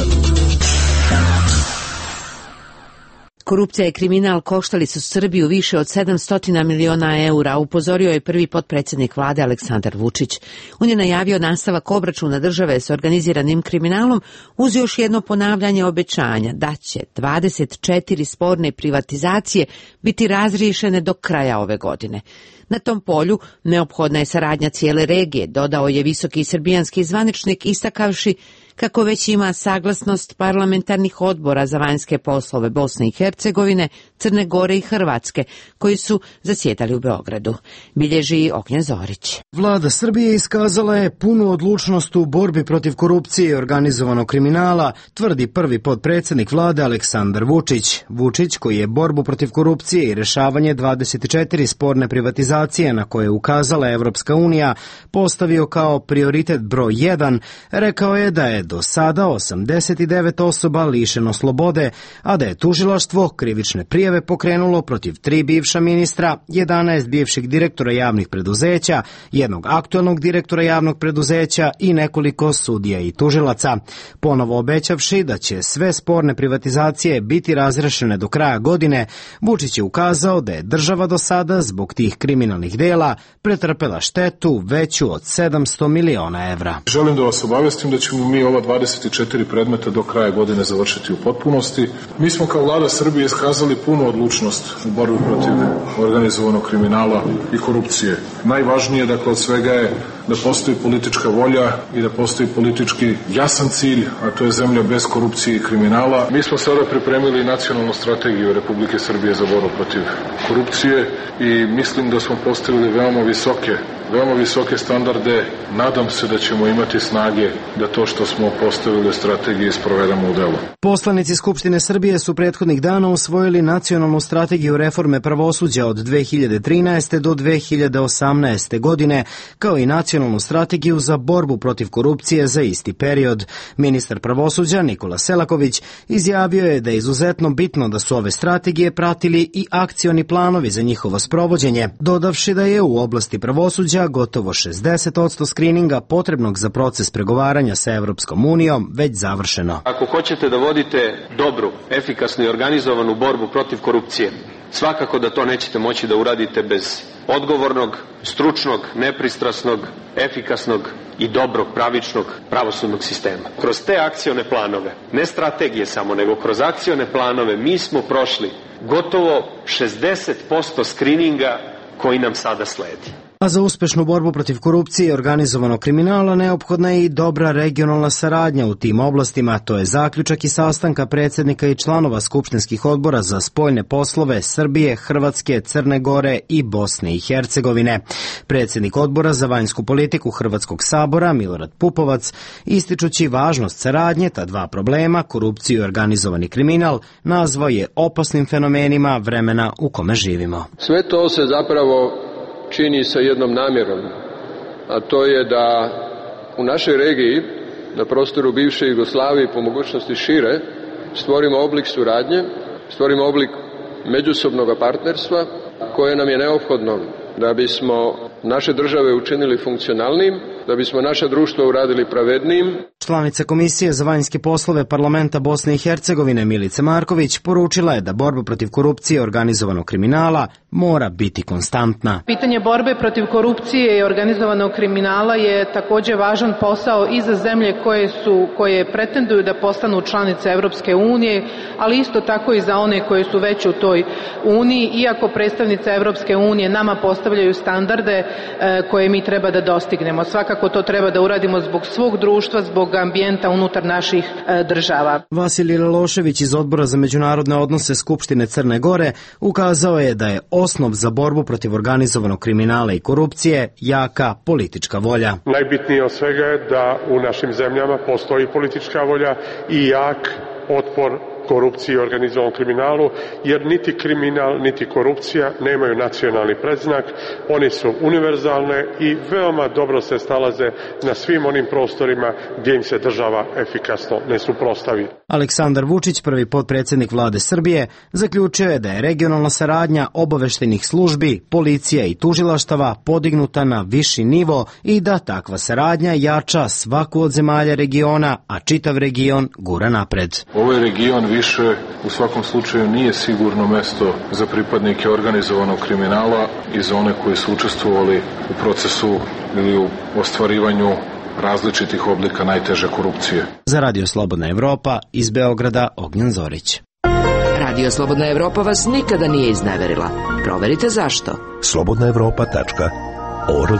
Korupcija i kriminal koštali su Srbiju više od sedamsto miliona eura, upozorio je prvi potpredsjednik vlade Aleksandar Vučić. On je najavio nastavak obračuna države s organiziranim kriminalom uz još jedno ponavljanje obećanja da će dvadeset četiri sporne privatizacije biti razriješene do kraja ove godine. Na tom polju neophodna je saradnja cijele regije, dodao je visoki srbijanski zvaničnik istakavši kako već ima saglasnost parlamentarnih odbora za vanjske poslove Bosne i Hercegovine, Crne Gore i Hrvatske, koji su zasjedali u Beogradu. Bilježi Ognjen Zorić. Vlada Srbije iskazala je punu odlučnost u borbi protiv korupcije i organizovanog kriminala, tvrdi prvi potpredsjednik vlade Aleksandar Vučić. Vučić, koji je borbu protiv korupcije i rešavanje dvadeset četiri sporne privatizacije na koje je ukazala Evropska unija postavio kao prioritet broj jedan, rekao je da je do sada osamdeset devet osoba lišeno slobode, a da je tužilaštvo krivične prijave pokrenulo protiv tri bivša ministra, jedanaest bivših direktora javnih preduzeća, jednog aktualnog direktora javnog preduzeća i nekoliko sudija i tužilaca. Ponovo obećavši da će sve sporne privatizacije biti razrešene do kraja godine, Vučić je ukazao da je država do sada zbog tih kriminalnih dela pretrpela štetu veću od sedamsto miliona evra. Želim da vas obavestim da ćemo mi ova dvadeset četiri predmeta do kraja godine završiti u potpunosti. Mi smo kao vlada Srbije iskazali punu odlučnost u borbi protiv organizovanog kriminala i korupcije. Najvažnije dakle od svega je da postoji politička volja i da postoji politički jasan cilj, a to je zemlja bez korupcije i kriminala. Mi smo sada pripremili nacionalnu strategiju Republike Srbije za borbu protiv korupcije i mislim da smo postavili veoma visoke veoma visoke standarde. Nadam se da ćemo imati snage da to što smo postavili strategije sprovedemo u delo. Poslanici Skupštine Srbije su prethodnih dana usvojili nacionalnu strategiju reforme pravosuđa od dve hiljade trinaeste do dve hiljade osamnaeste godine, kao i nacionalnu strategiju za borbu protiv korupcije za isti period. Ministar pravosuđa Nikola Selaković izjavio je da je izuzetno bitno da su ove strategije pratili i akcioni planovi za njihovo sprovođenje, dodavši da je u oblasti pravosuđa gotovo šezdeset posto skrininga potrebnog za proces pregovaranja sa Evropskom unijom već završeno. Ako hoćete da vodite dobru, efikasnu i organizovanu borbu protiv korupcije, svakako da to nećete moći da uradite bez odgovornog, stručnog, nepristrasnog, efikasnog i dobrog, pravičnog pravosudnog sistema. Kroz te akcione planove, ne strategije samo, nego kroz akcione planove mi smo prošli gotovo šezdeset posto skrininga koji nam sada sledi. A za uspešnu borbu protiv korupcije i organizovanog kriminala neophodna je i dobra regionalna saradnja u tim oblastima. To je zaključak i sastanka predsjednika i članova skupštinskih odbora za spoljne poslove Srbije, Hrvatske, Crne Gore i Bosne i Hercegovine. Predsjednik odbora za vanjsku politiku Hrvatskog sabora Milorad Pupovac, ističući važnost saradnje ta dva problema, korupciju i organizovani kriminal, nazvao je opasnim fenomenima vremena u kome živimo. Sve to se zapravo čini sa jednom namjerom, a to je da u našoj regiji, na prostoru bivše Jugoslavije, po mogućnosti šire, stvorimo oblik suradnje, stvorimo oblik međusobnog partnerstva koje nam je neophodno da bismo naše države učinili funkcionalnim, da bismo naše društvo uradili pravednijim. Članica Komisije za vanjske poslove Parlamenta Bosne i Hercegovine Milica Marković poručila je da borba protiv korupcije i organizovanog kriminala mora biti konstantna. Pitanje borbe protiv korupcije i organizovanog kriminala je također važan posao i za zemlje koje su, koje pretenduju da postanu članice Europske unije, ali isto tako i za one koje su već u toj uniji, iako predstavnice Europske unije nama postavljaju standarde e, koje mi treba da dostignemo. Svakako to treba da uradimo zbog svog društva, zbog ambijenta unutar naših e, država. Vasilij Lelošević iz Odbora za međunarodne odnose Skupštine Crne Gore ukazao je da je osnov za borbu protiv organizovanog kriminala i korupcije jaka politička volja. Najbitnije od svega je da u našim zemljama postoji politička volja i jak otpor korupciji i organizovanom kriminalu, jer niti kriminal, niti korupcija nemaju nacionalni predznak, oni su univerzalne i veoma dobro se stalaze na svim onim prostorima gdje im se država efikasno ne suprotstavi. Aleksandar Vučić, prvi potpredsjednik vlade Srbije, zaključio je da je regionalna saradnja obaveštajnih službi, policija i tužilaštava podignuta na viši nivo i da takva saradnja jača svaku od zemalja regiona, a čitav region gura napred. Ovaj region više u svakom slučaju nije sigurno mesto za pripadnike organizovanog kriminala i za one koji su učestvovali u procesu ili u ostvarivanju različitih oblika najteže korupcije. Za Radio Slobodna Evropa iz Beograda Ognjen Zorić. Radio Slobodna Evropa vas nikada nije izneverila. Proverite zašto. slobodna evropa tačka org.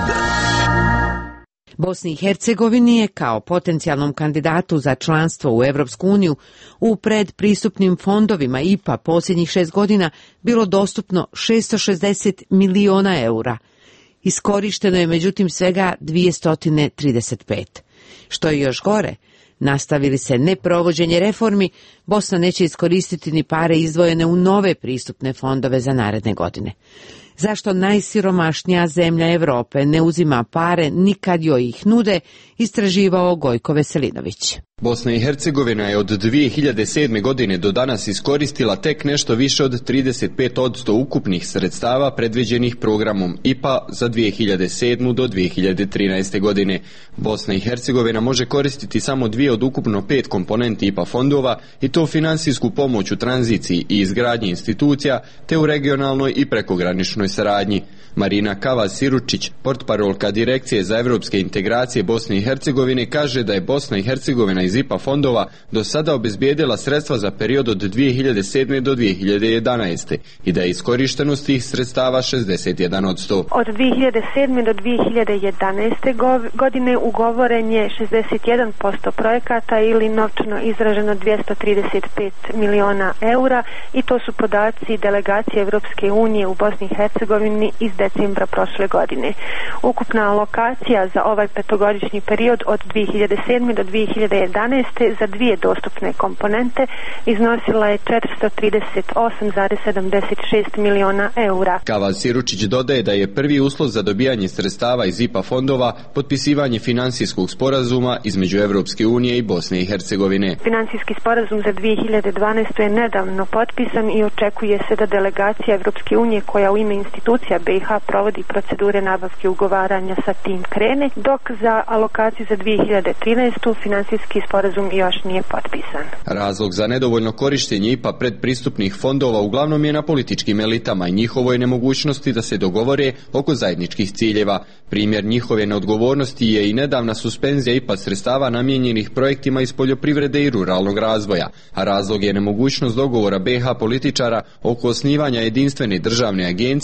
Bosni i Hercegovini je kao potencijalnom kandidatu za članstvo u Evropsku uniju u predpristupnim fondovima I P A posljednjih šest godina bilo dostupno šesto šezdeset miliona eura. Iskorišteno je međutim svega dvjesto trideset pet. Što je još gore, nastavili se neprovođenje reformi, Bosna neće iskoristiti ni pare izdvojene u nove pristupne fondove za naredne godine. Zašto najsiromašnija zemlja Evrope ne uzima pare nikad joj ih nude, istraživao Gojko Veselinović. Bosna i Hercegovina je od dvije hiljade sedme. godine do danas iskoristila tek nešto više od trideset pet posto ukupnih sredstava predviđenih programom I P A za dvije hiljade sedme. do dvije hiljade trinaeste. godine. Bosna i Hercegovina može koristiti samo dvije od ukupno pet komponenti I P A fondova i to finansijsku pomoć u tranziciji i izgradnji institucija te u regionalnoj i prekograničnoj saradnji. Marina Kavaz-Siručić, portparolka Direkcije za evropske integracije Bosne i Hercegovine, kaže da je Bosna i Hercegovina iz I P A fondova do sada obezbijedila sredstva za period od dvije hiljade sedme. do dvije hiljade jedanaeste. i da je iskorištenost tih sredstava šezdeset jedan posto. Od dvije hiljade sedme. do dvije hiljade jedanaeste. godine ugovoren je šezdeset jedan posto projekata ili novčano izraženo dvjesto trideset pet miliona eura i to su podaci delegacije Evropske unije u Bosni i Hercegovini iz decembra prošle godine. Ukupna alokacija za ovaj petogodišnji period od dvije hiljade sedme. do dvije hiljade jedanaeste. za dvije dostupne komponente iznosila je četiristo trideset osam zarez sedamdeset šest miliona eura. Kavaz-Siručić dodaje da je prvi uslov za dobijanje sredstava iz I P A fondova potpisivanje finansijskog sporazuma između Evropske unije i Bosne i Hercegovine. Finansijski sporazum za dvije hiljade dvanaestu. je nedavno potpisan i očekuje se da delegacija Evropske unije koja u ime institucija B i H provodi procedure nabavke ugovaranja sa tim krene, dok za alokaciju za dvije hiljade trinaestu. finansijski sporazum još nije potpisan. Razlog za nedovoljno korištenje I P A predpristupnih fondova uglavnom je na političkim elitama i njihovoj nemogućnosti da se dogovore oko zajedničkih ciljeva. Primjer njihove neodgovornosti je i nedavna suspenzija I P A sredstava namijenjenih projektima iz poljoprivrede i ruralnog razvoja, a razlog je nemogućnost dogovora B H političara oko osnivanja jedinstvene državne agencije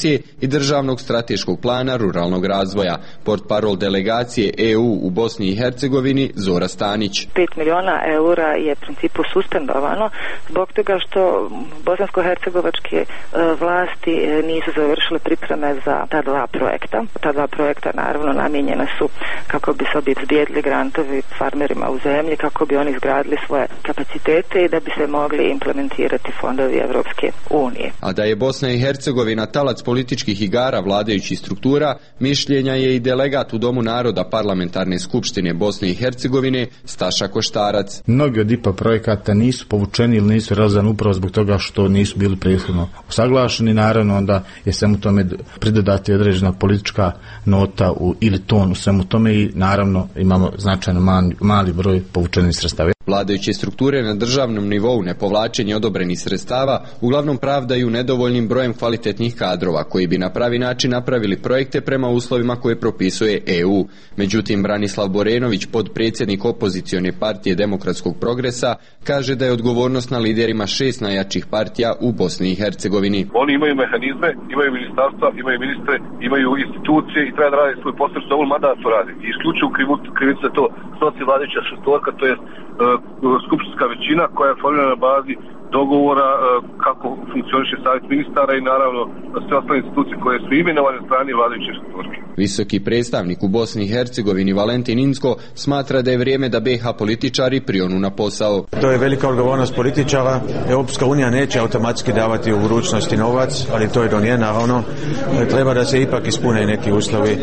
konvencije i državnog strateškog plana ruralnog razvoja. Portparol delegacije E U u Bosni i Hercegovini Zora Stanić. pet miliona eura je u principu suspendovano zbog toga što bosansko-hercegovačke vlasti nisu završile pripreme za ta dva projekta. Ta dva projekta naravno namijenjene su kako bi se obezbijedili grantovi farmerima u zemlji, kako bi oni izgradili svoje kapacitete i da bi se mogli implementirati fondovi Evropske unije. A da je Bosna i Hercegovina talac političkih igara vladajućih struktura, mišljenja je i delegat u Domu naroda Parlamentarne skupštine Bosne i Hercegovine Staša Koštarac. Mnogi od I P A projekata nisu povučeni ili nisu realizovani upravo zbog toga što nisu bili prethodno usaglašeni. Naravno onda je svemu tome pridodati određena politička nota u, ili ton u svemu tome i naravno imamo značajno mali, mali broj povučenih sredstava. Vladajuće strukture na državnom nivou nepovlačenje odobrenih sredstava uglavnom pravdaju nedovoljnim brojem kvalitetnih kadrova koji bi na pravi način napravili projekte prema uslovima koje propisuje E U. Međutim, Branislav Borenović, podpredsjednik opozicione partije Demokratskog progresa, kaže da je odgovornost na liderima šest najjačih partija u Bosni i Hercegovini. Oni imaju mehanizme, imaju ministarstva, imaju ministre, imaju institucije i treba da radi svoj posao što ovom mandatu radi. I isključivo krivica to snosi vladajuća šestorka, to je skupštinska većina koja je formirana na bazi dogovora kako funkcioniše savjet ministara i naravno sve ostale institucije koje su imenovane od strane vladajuće šestorke. Visoki predstavnik u Bosni i Hercegovini Valentin Inzko smatra da je vrijeme da B H političari prionu na posao. To je velika odgovornost političara. Europska unija neće automatski davati u budućnosti novac, ali to je do nje naravno. Treba da se ipak ispune neki uslovi,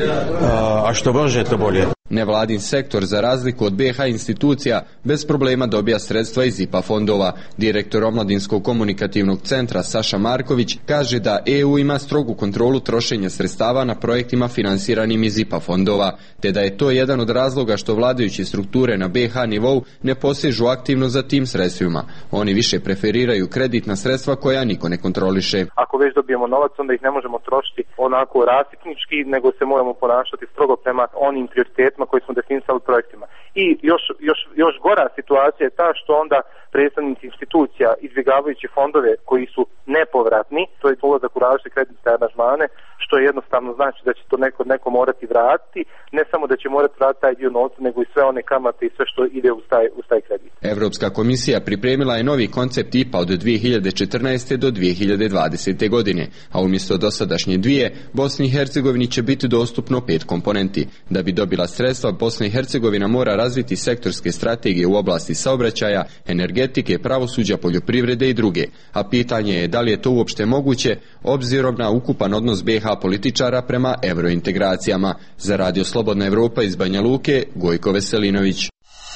a što brže to bolje. Nevladin sektor, za razliku od B H institucija, bez problema dobija sredstva iz I P A fondova. Direktor Omladinskog komunikativnog centra Saša Marković kaže da E U ima strogu kontrolu trošenja sredstava na projektima finansiranim iz I P A fondova, te da je to jedan od razloga što vladajuće strukture na B H nivou ne posežu aktivno za tim sredstvima. Oni više preferiraju kreditna sredstva koja niko ne kontroliše. Ako već dobijemo novac, onda ih ne možemo trošiti onako rasipnički, nego se moramo ponašati strogo prema onim prioritetima koji smo definisali projektima. I još, još, još gora situacija je ta što onda predstavnici institucija, izbjegavajući fondove koji su nepovratni, to je ulazak u različite kreditne aranžmane, što jednostavno znači da će to neko, neko morati vratiti, ne samo da će morati vratiti taj dio novca, nego i sve one kamate i sve što ide uz taj, uz taj kredit. Evropska komisija pripremila je novi koncept I P A od dvije hiljade četrnaeste do dvije hiljade dvadesete godine, a umjesto dosadašnje dvije, Bosni i Hercegovini će biti dostupno pet komponenti. Da bi dobila sredstva, Bosna i Hercegovina mora razviti sektorske strategije u oblasti saobraćaja, energetike, pravosuđa, poljoprivrede i druge. A pitanje je da li je to uopšte moguće obzirom na ukupan odnos B H političara prema eurointegracijama. Za Radio Slobodna Evropa iz Banja Luke, Gojko Veselinović.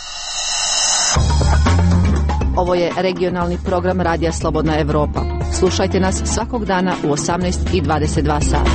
Ovo je regionalni program Radija Slobodna Evropa. Slušajte nas svakog dana u osamnaest i dvadeset dva sata.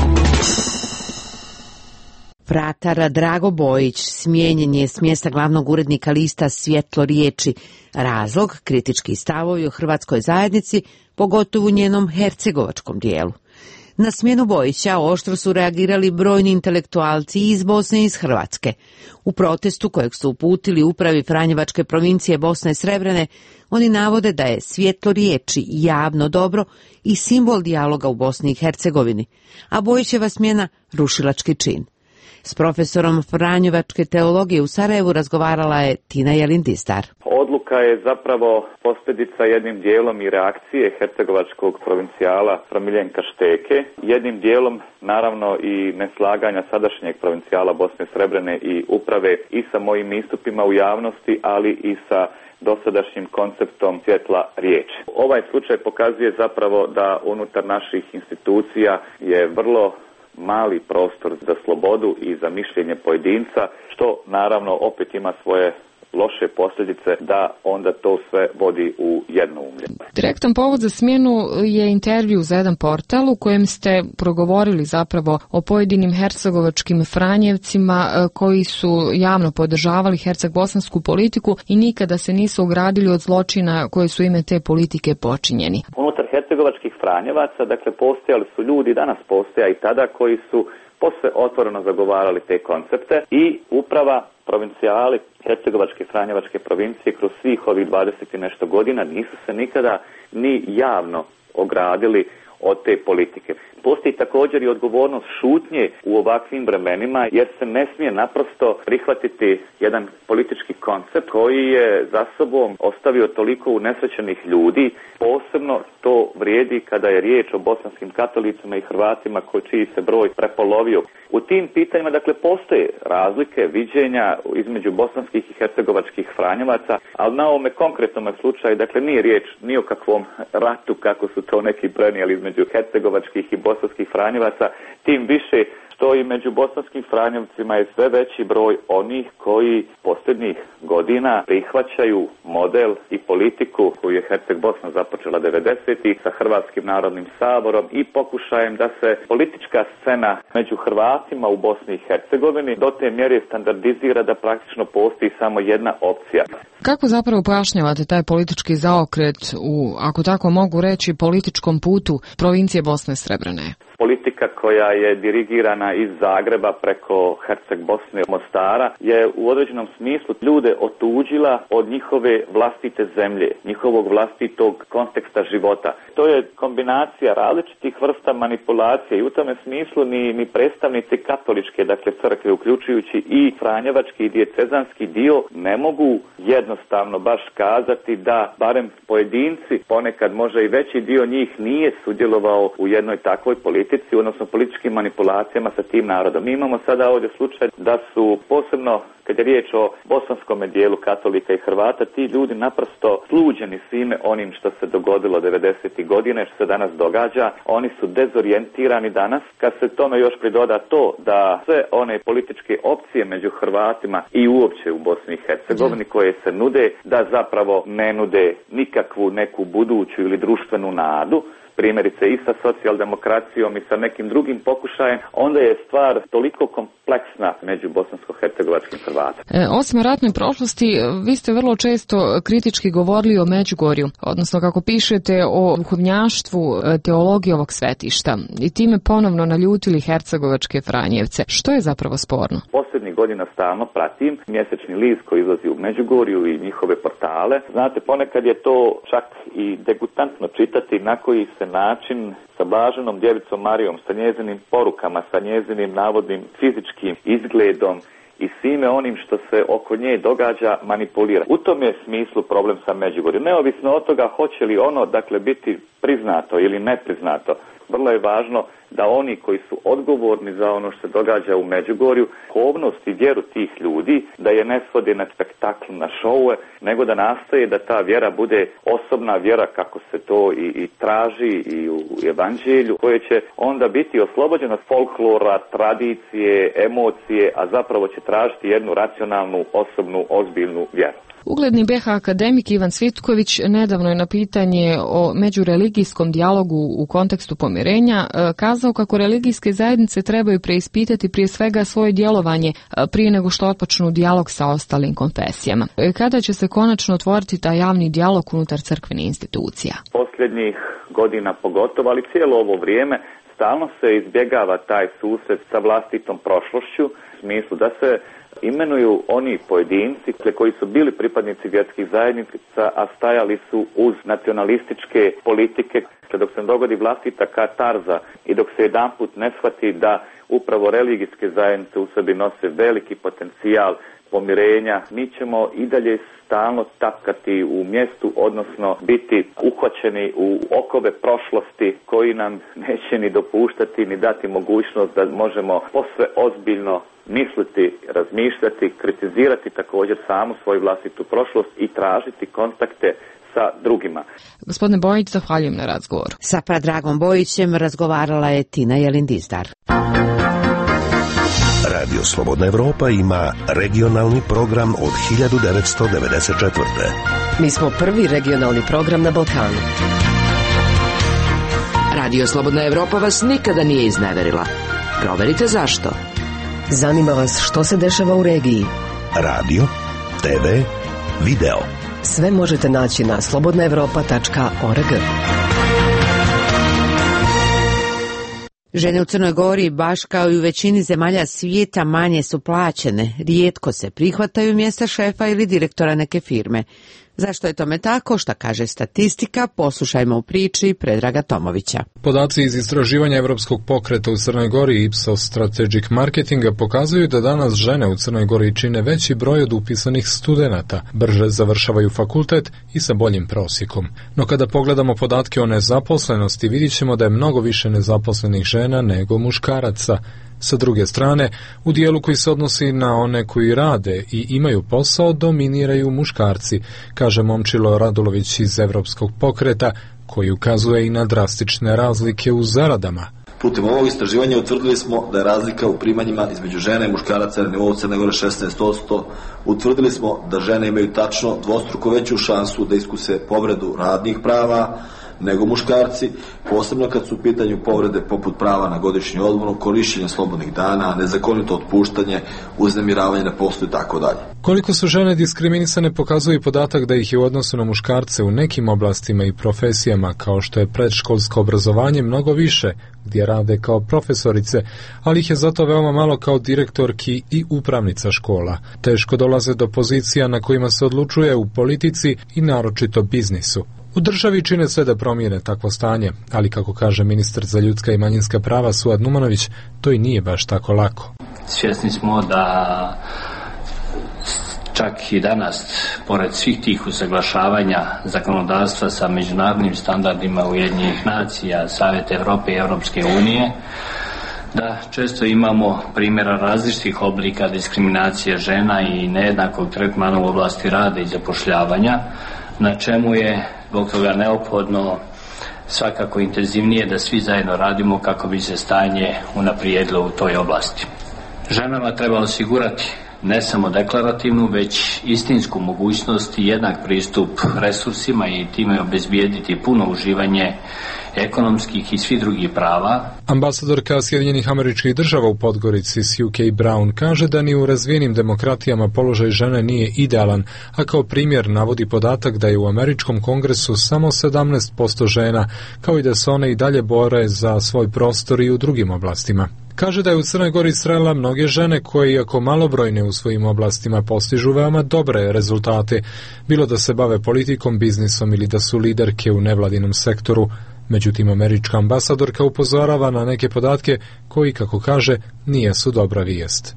Fratar Drago Bojić smijenjen je s mjesta glavnog urednika lista Svjetlo riječi. Razlog, kritički stavovi o hrvatskoj zajednici, pogotovo u njenom hercegovačkom dijelu. Na smjenu Bojića oštro su reagirali brojni intelektualci iz Bosne i iz Hrvatske. U protestu kojeg su uputili upravi Franjevačke provincije Bosne i Srebrene, oni navode da je svjetlo riječi javno dobro i simbol dijaloga u Bosni i Hercegovini, a Bojićeva smjena rušilački čin. S profesorom Franjevačke teologije u Sarajevu razgovarala je Tina Jelindistar. Odluka je zapravo posljedica jednim dijelom i reakcije hercegovačkog provincijala Miljenka Šteke, jednim dijelom naravno i neslaganja sadašnjeg provincijala Bosne i Srebrene i uprave i sa mojim istupima u javnosti, ali i sa dosadašnjim konceptom svjetla riječi. Ovaj slučaj pokazuje zapravo da unutar naših institucija je vrlo mali prostor za slobodu i za mišljenje pojedinca, što naravno opet ima svoje loše posljedice da onda to sve vodi u jednoumlje. Direktan povod za smjenu je intervju za jedan portal u kojem ste progovorili zapravo o pojedinim hercegovačkim franjevcima koji su javno podržavali herceg-bosansku politiku i nikada se nisu ogradili od zločina koje su ime te politike počinjeni. Unutar hercegovačkih franjevaca, dakle, postojali su ljudi, danas postoja i tada, koji su posve otvoreno zagovarali te koncepte i uprava provincijali hercegovačke i franjevačke provincije kroz svih ovih dvadeset i nešto godina nisu se nikada ni javno ogradili od te politike. Postoji također i odgovornost šutnje u ovakvim vremenima, jer se ne smije naprosto prihvatiti jedan politički koncept koji je za sobom ostavio toliko unesrećenih ljudi. Posebno to vrijedi kada je riječ o bosanskim katolicima i Hrvatima koji čiji se broj prepolovio. U tim pitanjima, dakle, postoje razlike viđenja između bosanskih i hercegovačkih franjevaca, ali na ovome konkretnom slučaju, dakle, nije riječ ni o kakvom ratu, kako su to neki prenijeli između hercegovačkih i bosanskih franjevaca, tim više što i među bosanskim franjevcima je sve veći broj onih koji posljednjih godina prihvaćaju model i politiku koju je Herceg Bosna započela devedesetih sa Hrvatskim narodnim saborom i pokušajem da se politička scena među Hrvatima u Bosni i Hercegovini do te mjere standardizira da praktično postoji samo jedna opcija. Kako zapravo pojašnjavate taj politički zaokret u, ako tako mogu reći, političkom putu provincije Bosne i Srebrene? Politika koja je dirigirana iz Zagreba preko Herceg Bosne Mostara je u određenom smislu ljude otuđila od njihove vlastite zemlje, njihovog vlastitog konteksta života. To je kombinacija različitih vrsta manipulacije i u tome smislu ni, ni predstavnici katoličke, dakle crkve, uključujući i franjevački i dijecezanski dio, ne mogu jednostavno baš kazati da barem pojedinci, ponekad može i veći dio njih, nije sudjelovao u jednoj takvoj politici, odnosno političkim manipulacijama sa tim narodom. Mi imamo sada ovdje slučaj da su posebno, kad je riječ o bosanskom dijelu katolika i Hrvata, ti ljudi naprosto sluđeni svime onim što se dogodilo devedesetih godine, što se danas događa. Oni su dezorijentirani danas. Kad se tome još pridoda to da sve one političke opcije među Hrvatima i uopće u Bosni i Hercegovini koje se nude, da zapravo ne nude nikakvu neku buduću ili društvenu nadu, primjerice i sa socijaldemokracijom i sa nekim drugim pokušajem, onda je stvar toliko kompleksna među bosansko-hercegovačkim Hrvatima. E, osim ratnoj prošlosti, vi ste vrlo često kritički govorili o Međugorju, odnosno kako pišete o duhovnjaštvu teologije ovog svetišta i time ponovno naljutili hercegovačke franjevce. Što je zapravo sporno? Posljednjih godina stalno pratim mjesečni list koji izlazi u Međugorju i njihove portale. Znate, ponekad je to čak i degutantno čitati na koji se način sa blaženom djevicom Marijom, sa njezinim porukama, sa njezinim navodnim fizičkim izgledom i svime onim što se oko nje događa manipulira. U tom je smislu problem sa Međugorjem. Neovisno od toga hoće li ono, dakle, biti priznato ili nepriznato, vrlo je važno da oni koji su odgovorni za ono što se događa u Međugorju, duhovnost i vjeru tih ljudi, da je ne svode na spektakl, na šoue, nego da nastoje da ta vjera bude osobna vjera kako se to i, i traži i u evanđelju, koje će onda biti oslobođeno folklora, tradicije, emocije, a zapravo će tražiti jednu racionalnu, osobnu, ozbiljnu vjeru. Ugledni be ha akademik Ivan Cvitković nedavno je na pitanje o međureligijskom dijalogu u kontekstu pomirenja kazao kako religijske zajednice trebaju preispitati prije svega svoje djelovanje prije nego što otpočnu dijalog sa ostalim konfesijama. Kada će se konačno otvoriti taj javni dijalog unutar crkvenih institucija? Posljednjih godina pogotovo, ali cijelo ovo vrijeme stalno se izbjegava taj susret sa vlastitom prošlošću, u smislu da se imenuju oni pojedinci koji su bili pripadnici vjerskih zajednica, a stajali su uz nacionalističke politike. Dok se dogodi vlastita katarza i dok se jedanput ne shvati da upravo religijske zajednice u sebi nose veliki potencijal pomirenja, mi ćemo i dalje stalno tapkati u mjestu, odnosno biti uhvaćeni u okove prošlosti koji nam neće ni dopuštati ni dati mogućnost da možemo posve ozbiljno misliti, razmišljati, kritizirati također samu svoju vlastitu prošlost i tražiti kontakte sa drugima. Gospodine Bojić, zahvaljujem na razgovoru. Sa Predragom Bojićem razgovarala je Tina Jelindizdar. Radio Slobodna Evropa ima regionalni program od hiljadu devetsto devedeset četvrte. Mi smo prvi regionalni program na Balkanu. Radio Slobodna Evropa vas nikada nije izneverila. Proverite zašto. Zanima vas što se dešava u regiji. Radio, te ve, video. Sve možete naći na slobodna evropa tačka org. Žene u Crnoj Gori, baš kao i u većini zemalja svijeta, manje su plaćene. Rijetko se prihvataju mjesta šefa ili direktora neke firme. Zašto je tome tako, šta kaže statistika, poslušajmo u priči Predraga Tomovića. Podaci iz istraživanja Evropskog pokreta u Crnoj Gori Ipsos Strategic Marketinga pokazuju da danas žene u Crnoj Gori čine veći broj od upisanih studenata, brže završavaju fakultet i sa boljim prosjekom. No kada pogledamo podatke o nezaposlenosti, vidjet ćemo da je mnogo više nezaposlenih žena nego muškaraca. Sa druge strane, u dijelu koji se odnosi na one koji rade i imaju posao dominiraju muškarci, kaže Momčilo Radulović iz Evropskog pokreta, koji ukazuje i na drastične razlike u zaradama. Putem ovog istraživanja utvrdili smo da je razlika u primanjima između žene i muškaraca na nivou Crne Gore šesnaest posto. Utvrdili smo da žene imaju tačno dvostruko veću šansu da iskuse povredu radnih prava nego muškarci, posebno kad su u pitanju povrede poput prava na godišnju odmoru, korišćenje slobodnih dana, nezakonito otpuštanje, uznemiravanje na poslu i tako dalje. Koliko su žene diskriminisane pokazuje podatak da ih je u odnosu na muškarce u nekim oblastima i profesijama kao što je predškolsko obrazovanje mnogo više, gdje rade kao profesorice, ali ih je zato veoma malo kao direktorki i upravnica škola. Teško dolaze do pozicija na kojima se odlučuje u politici i naročito biznisu. U državi čine sve da promijene takvo stanje, ali kako kaže ministar za ljudska i manjinska prava Suad Numanović, to i nije baš tako lako. Svjesni smo da čak i danas, pored svih tih usaglašavanja zakonodavstva sa međunarodnim standardima Ujedinjenih nacija, Savjeta Evrope i Europske unije, da često imamo primjera različitih oblika diskriminacije žena i nejednakog tretmana u oblasti rada i zapošljavanja, na čemu je zbog toga neophodno svakako intenzivnije da svi zajedno radimo kako bi se stanje unaprijedilo u toj oblasti. Ženama treba osigurati ne samo deklarativnu, već istinsku mogućnost i jednak pristup resursima i time obezbijediti puno uživanje ekonomskih i svih drugih prava. Ambasadorka Sjedinjenih Američkih Država u Podgorici Sue K. Brown kaže da ni u razvijenim demokratijama položaj žene nije idealan, a kao primjer navodi podatak da je u Američkom kongresu samo sedamnaest posto žena, kao i da se one i dalje bore za svoj prostor i u drugim oblastima. Kaže da je u Crnoj Gori srela mnoge žene koje, iako malobrojne u svojim oblastima, postižu veoma dobre rezultate, bilo da se bave politikom, biznisom ili da su liderke u nevladinom sektoru. Međutim, američka ambasadorka upozorava na neke podatke koji, kako kaže, nije su dobra vijest.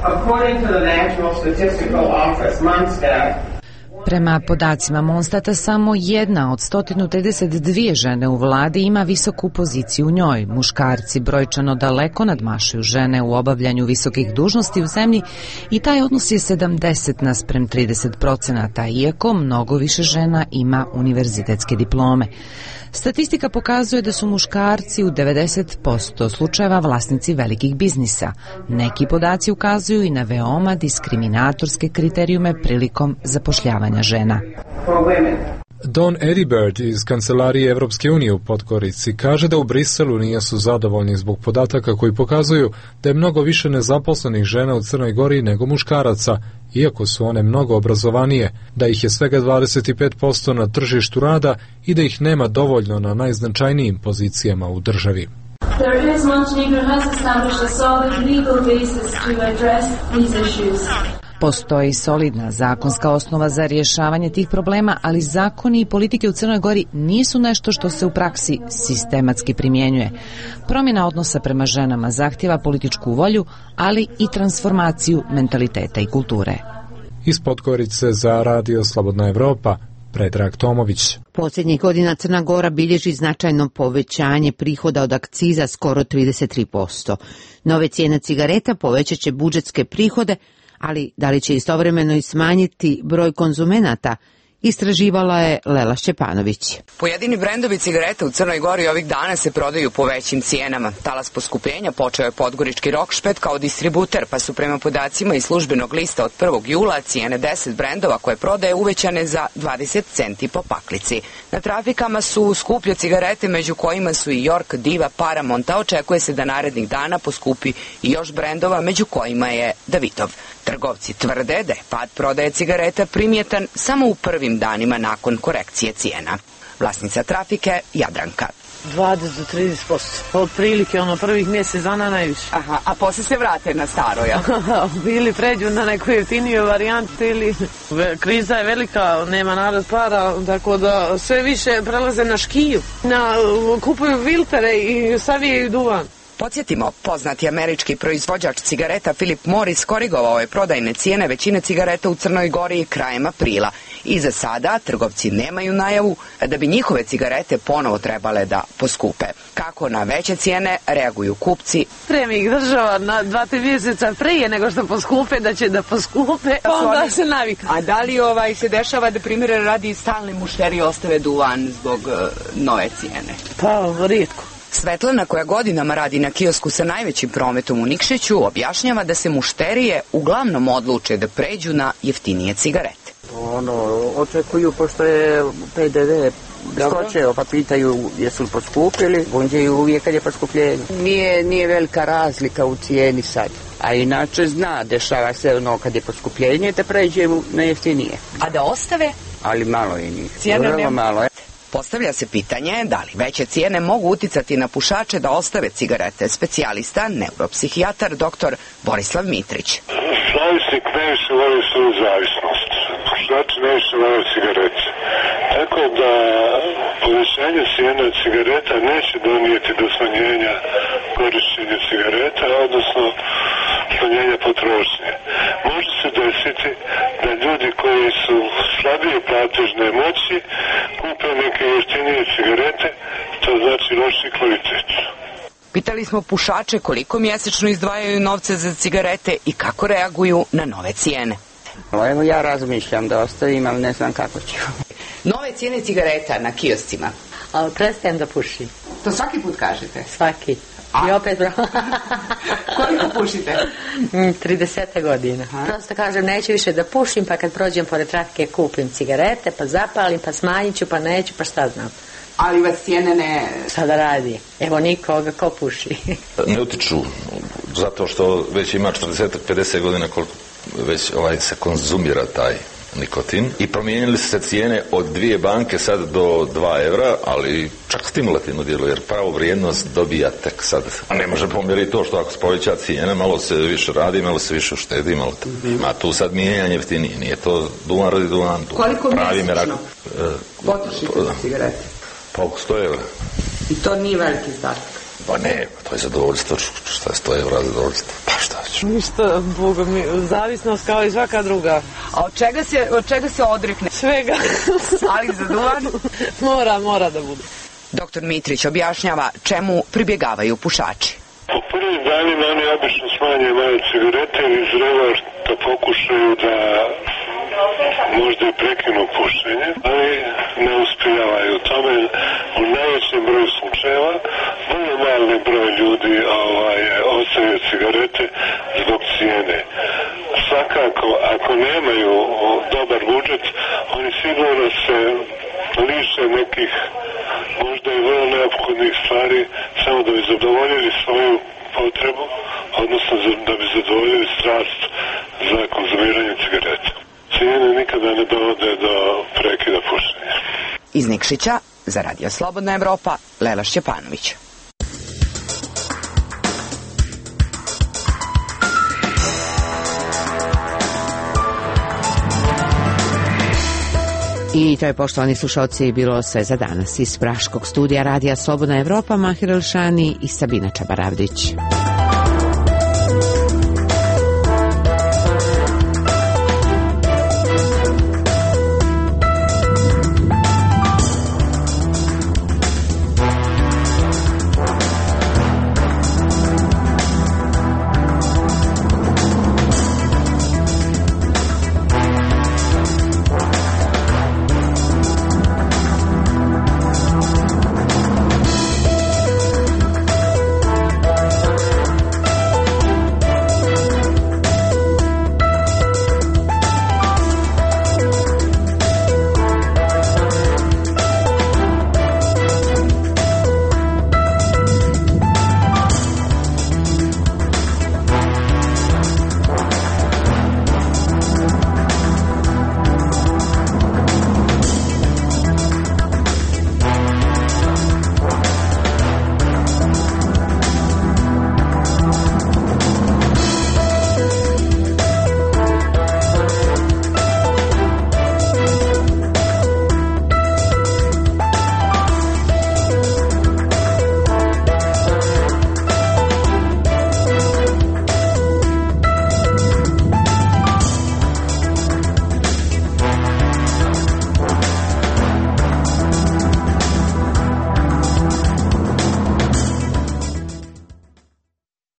Prema podacima Monstata, samo jedna od sto trideset dvije žene u vladi ima visoku poziciju u njoj. Muškarci brojčano daleko nadmašuju žene u obavljanju visokih dužnosti u zemlji i taj odnos je sedamdeset naspram trideset procenata, iako mnogo više žena ima univerzitetske diplome. Statistika pokazuje da su muškarci u devedeset posto slučajeva vlasnici velikih biznisa. Neki podaci ukazuju i na veoma diskriminatorske kriterijume prilikom zapošljavanja žena. Don Edibird iz Kancelarije Evropske unije u Podgorici kaže da u Briselu nisu zadovoljni zbog podataka koji pokazuju da je mnogo više nezaposlenih žena u Crnoj Gori nego muškaraca, iako su one mnogo obrazovanije, da ih je svega dvadeset pet posto na tržištu rada i da ih nema dovoljno na najznačajnijim pozicijama u državi. Montenegro has established a solid legal basis to address these issues. Postoji solidna zakonska osnova za rješavanje tih problema, ali zakoni i politike u Crnoj Gori nisu nešto što se u praksi sistematski primjenjuje. Promjena odnosa prema ženama zahtjeva političku volju, ali i transformaciju mentaliteta i kulture. Iz Podgorice za Radio Slobodna Evropa, Predrag Tomović. Posljednjih godina Crna Gora bilježi značajno povećanje prihoda od akciza, skoro trideset tri posto. Nove cijene cigareta povećat će budžetske prihode, ali da li će istovremeno i smanjiti broj konzumenata, istraživala je Lela Šćepanović. Pojedini brendovi cigareta u Crnoj Gori ovih dana se prodaju po većim cijenama. Talas poskupljenja počeo je podgorički Rokšpet kao distributer, pa su prema podacima iz službenog lista od prvog jula cijene deset brendova koje prodaje uvećane za dvadeset centi po paklici. Na trafikama su skuplje cigarete, među kojima su i York, Diva, Paramount, a očekuje se da narednih dana poskupi i još brendova, među kojima je Davidoff. Trgovci tvrde da je pad prodaje cigareta primjetan samo u prvim danima nakon korekcije cijena. Vlasnica trafike Jadranka. dvadeset do trideset posto. Otprilike, ono, prvih mjesec dana najviše. Aha, a posle se vrate na staro, ja? Ili pređu na neku jeftiniju varijantu, ili kriza je velika, nema narod para, tako da sve više prelaze na škiju. Na, kupuju filtere i savijaju duvan. Podsjetimo, poznati američki proizvođač cigareta Philip Morris korigovao je prodajne cijene većine cigareta u Crnoj Gori krajem aprila. I za sada trgovci nemaju najavu da bi njihove cigarete ponovo trebale da poskupe. Kako na veće cijene reaguju kupci? Premi ih država na dva tri mjeseca prije nego što poskupe, da će da poskupe, onda se navika. A da li ovaj se dešava da primjere radi stalni mušteri ostave duvan zbog uh, nove cijene? Pa, rijetko. Svetlana, koja godinama radi na kiosku sa najvećim prometom u Nikšiću, objašnjava da se mušterije uglavnom odluče da pređu na jeftinije cigarete. Ono, očekuju, pošto je P D V skočeo, pa pitaju jesu li poskupili, bunđeju uvijek kad je poskupljenje. Nije, nije velika razlika u cijeni sad, a inače zna, dešava se ono kad je poskupljenje da pređemo na jeftinije. A da ostave? Ali malo je njih, vrlo malo je. Postavlja se pitanje da li veće cijene mogu uticati na pušače da ostave cigarete. Specijalista, neuropsihijatar, doktor Borislav Mitrić. Zavisnik najviše voli svoju zavisnost. Pušači najviše vole cigarete. Tako da povećanje cijena cigareta neće donijeti do smanjenja korištenja cigareta, odnosno smanjenja potrošnje. Može se desiti da ljudi koji su slabije platežne moći kupe neke jeftinije cigarete, to znači loši kvalitet. Pitali smo pušače koliko mjesečno izdvajaju novce za cigarete i kako reaguju na nove cijene. Evo ja razmišljam da ostavim, ali ne znam kako ću. Nove cijene cigareta na kioscima. Ali prestajem da pušim. To svaki put kažete? Svaki. A? I opet... Koliko pušite? trideset godina. Aha. Prosto kažem, neću više da pušim, pa kad prođem pored trafike kupim cigarete, pa zapalim, pa smanjit ću, pa neću, pa šta znam. Ali vas cijene ne... Šta da radi? Evo nikoga ko puši. Ne utiču, zato što već ima četrdeset do pedeset godina koliko već ovaj se konzumira taj nikotin i promijenili su se cijene od dvije banke sad do dva evra, ali čak stimulativno djeluje, jer pravo vrijednost dobija tek sad. A ne može pomjeriti to što ako se poveća cijena, malo se više radi, malo se više uštedi, malo te... Mm-hmm. Ma tu sad mijenjanje jeftinije, nije to duvan radi duvan. Koliko mjesečno potrošite za cigarete? Pa oko sto evra. I to nije veliki izdatak? Pa ne, to je zadovoljstvo, šta je sto evra zadovoljstvo, pa šta ću? Ništa, Boga mi, zavisnost kao i svaka druga. A od čega se, od čega se odrekne? Svega. Ali za duvan? Mora, mora da bude. Doktor Mitrić objašnjava čemu pribjegavaju pušači. Po prvim danima oni obično smanje malo cigarete iz reva da pokušaju da možda i prekinu pušenje, ali ne uspijavaju u tome. U najvećem broju slučajeva vrlo mali broj ljudi ovaj, ostavljaju cigarete zbog cijene. Svakako, ako nemaju dobar budžet, oni sigurno se liše nekih možda i vrlo neophodnih stvari samo da bi zadovoljili svoju potrebu, odnosno da bi zadovoljili strast za konzumiranje cigareta. Cijene nikada ne dovode do prekida pušenja. Iz Nikšića, za Radio Slobodna Evropa, Lela Šćepanović. I to je, poštovani slušalci, bilo sve za danas. Iz Praškog studija Radija Slobodna Evropa, Mahir Elšani i Sabina Čabaravdić.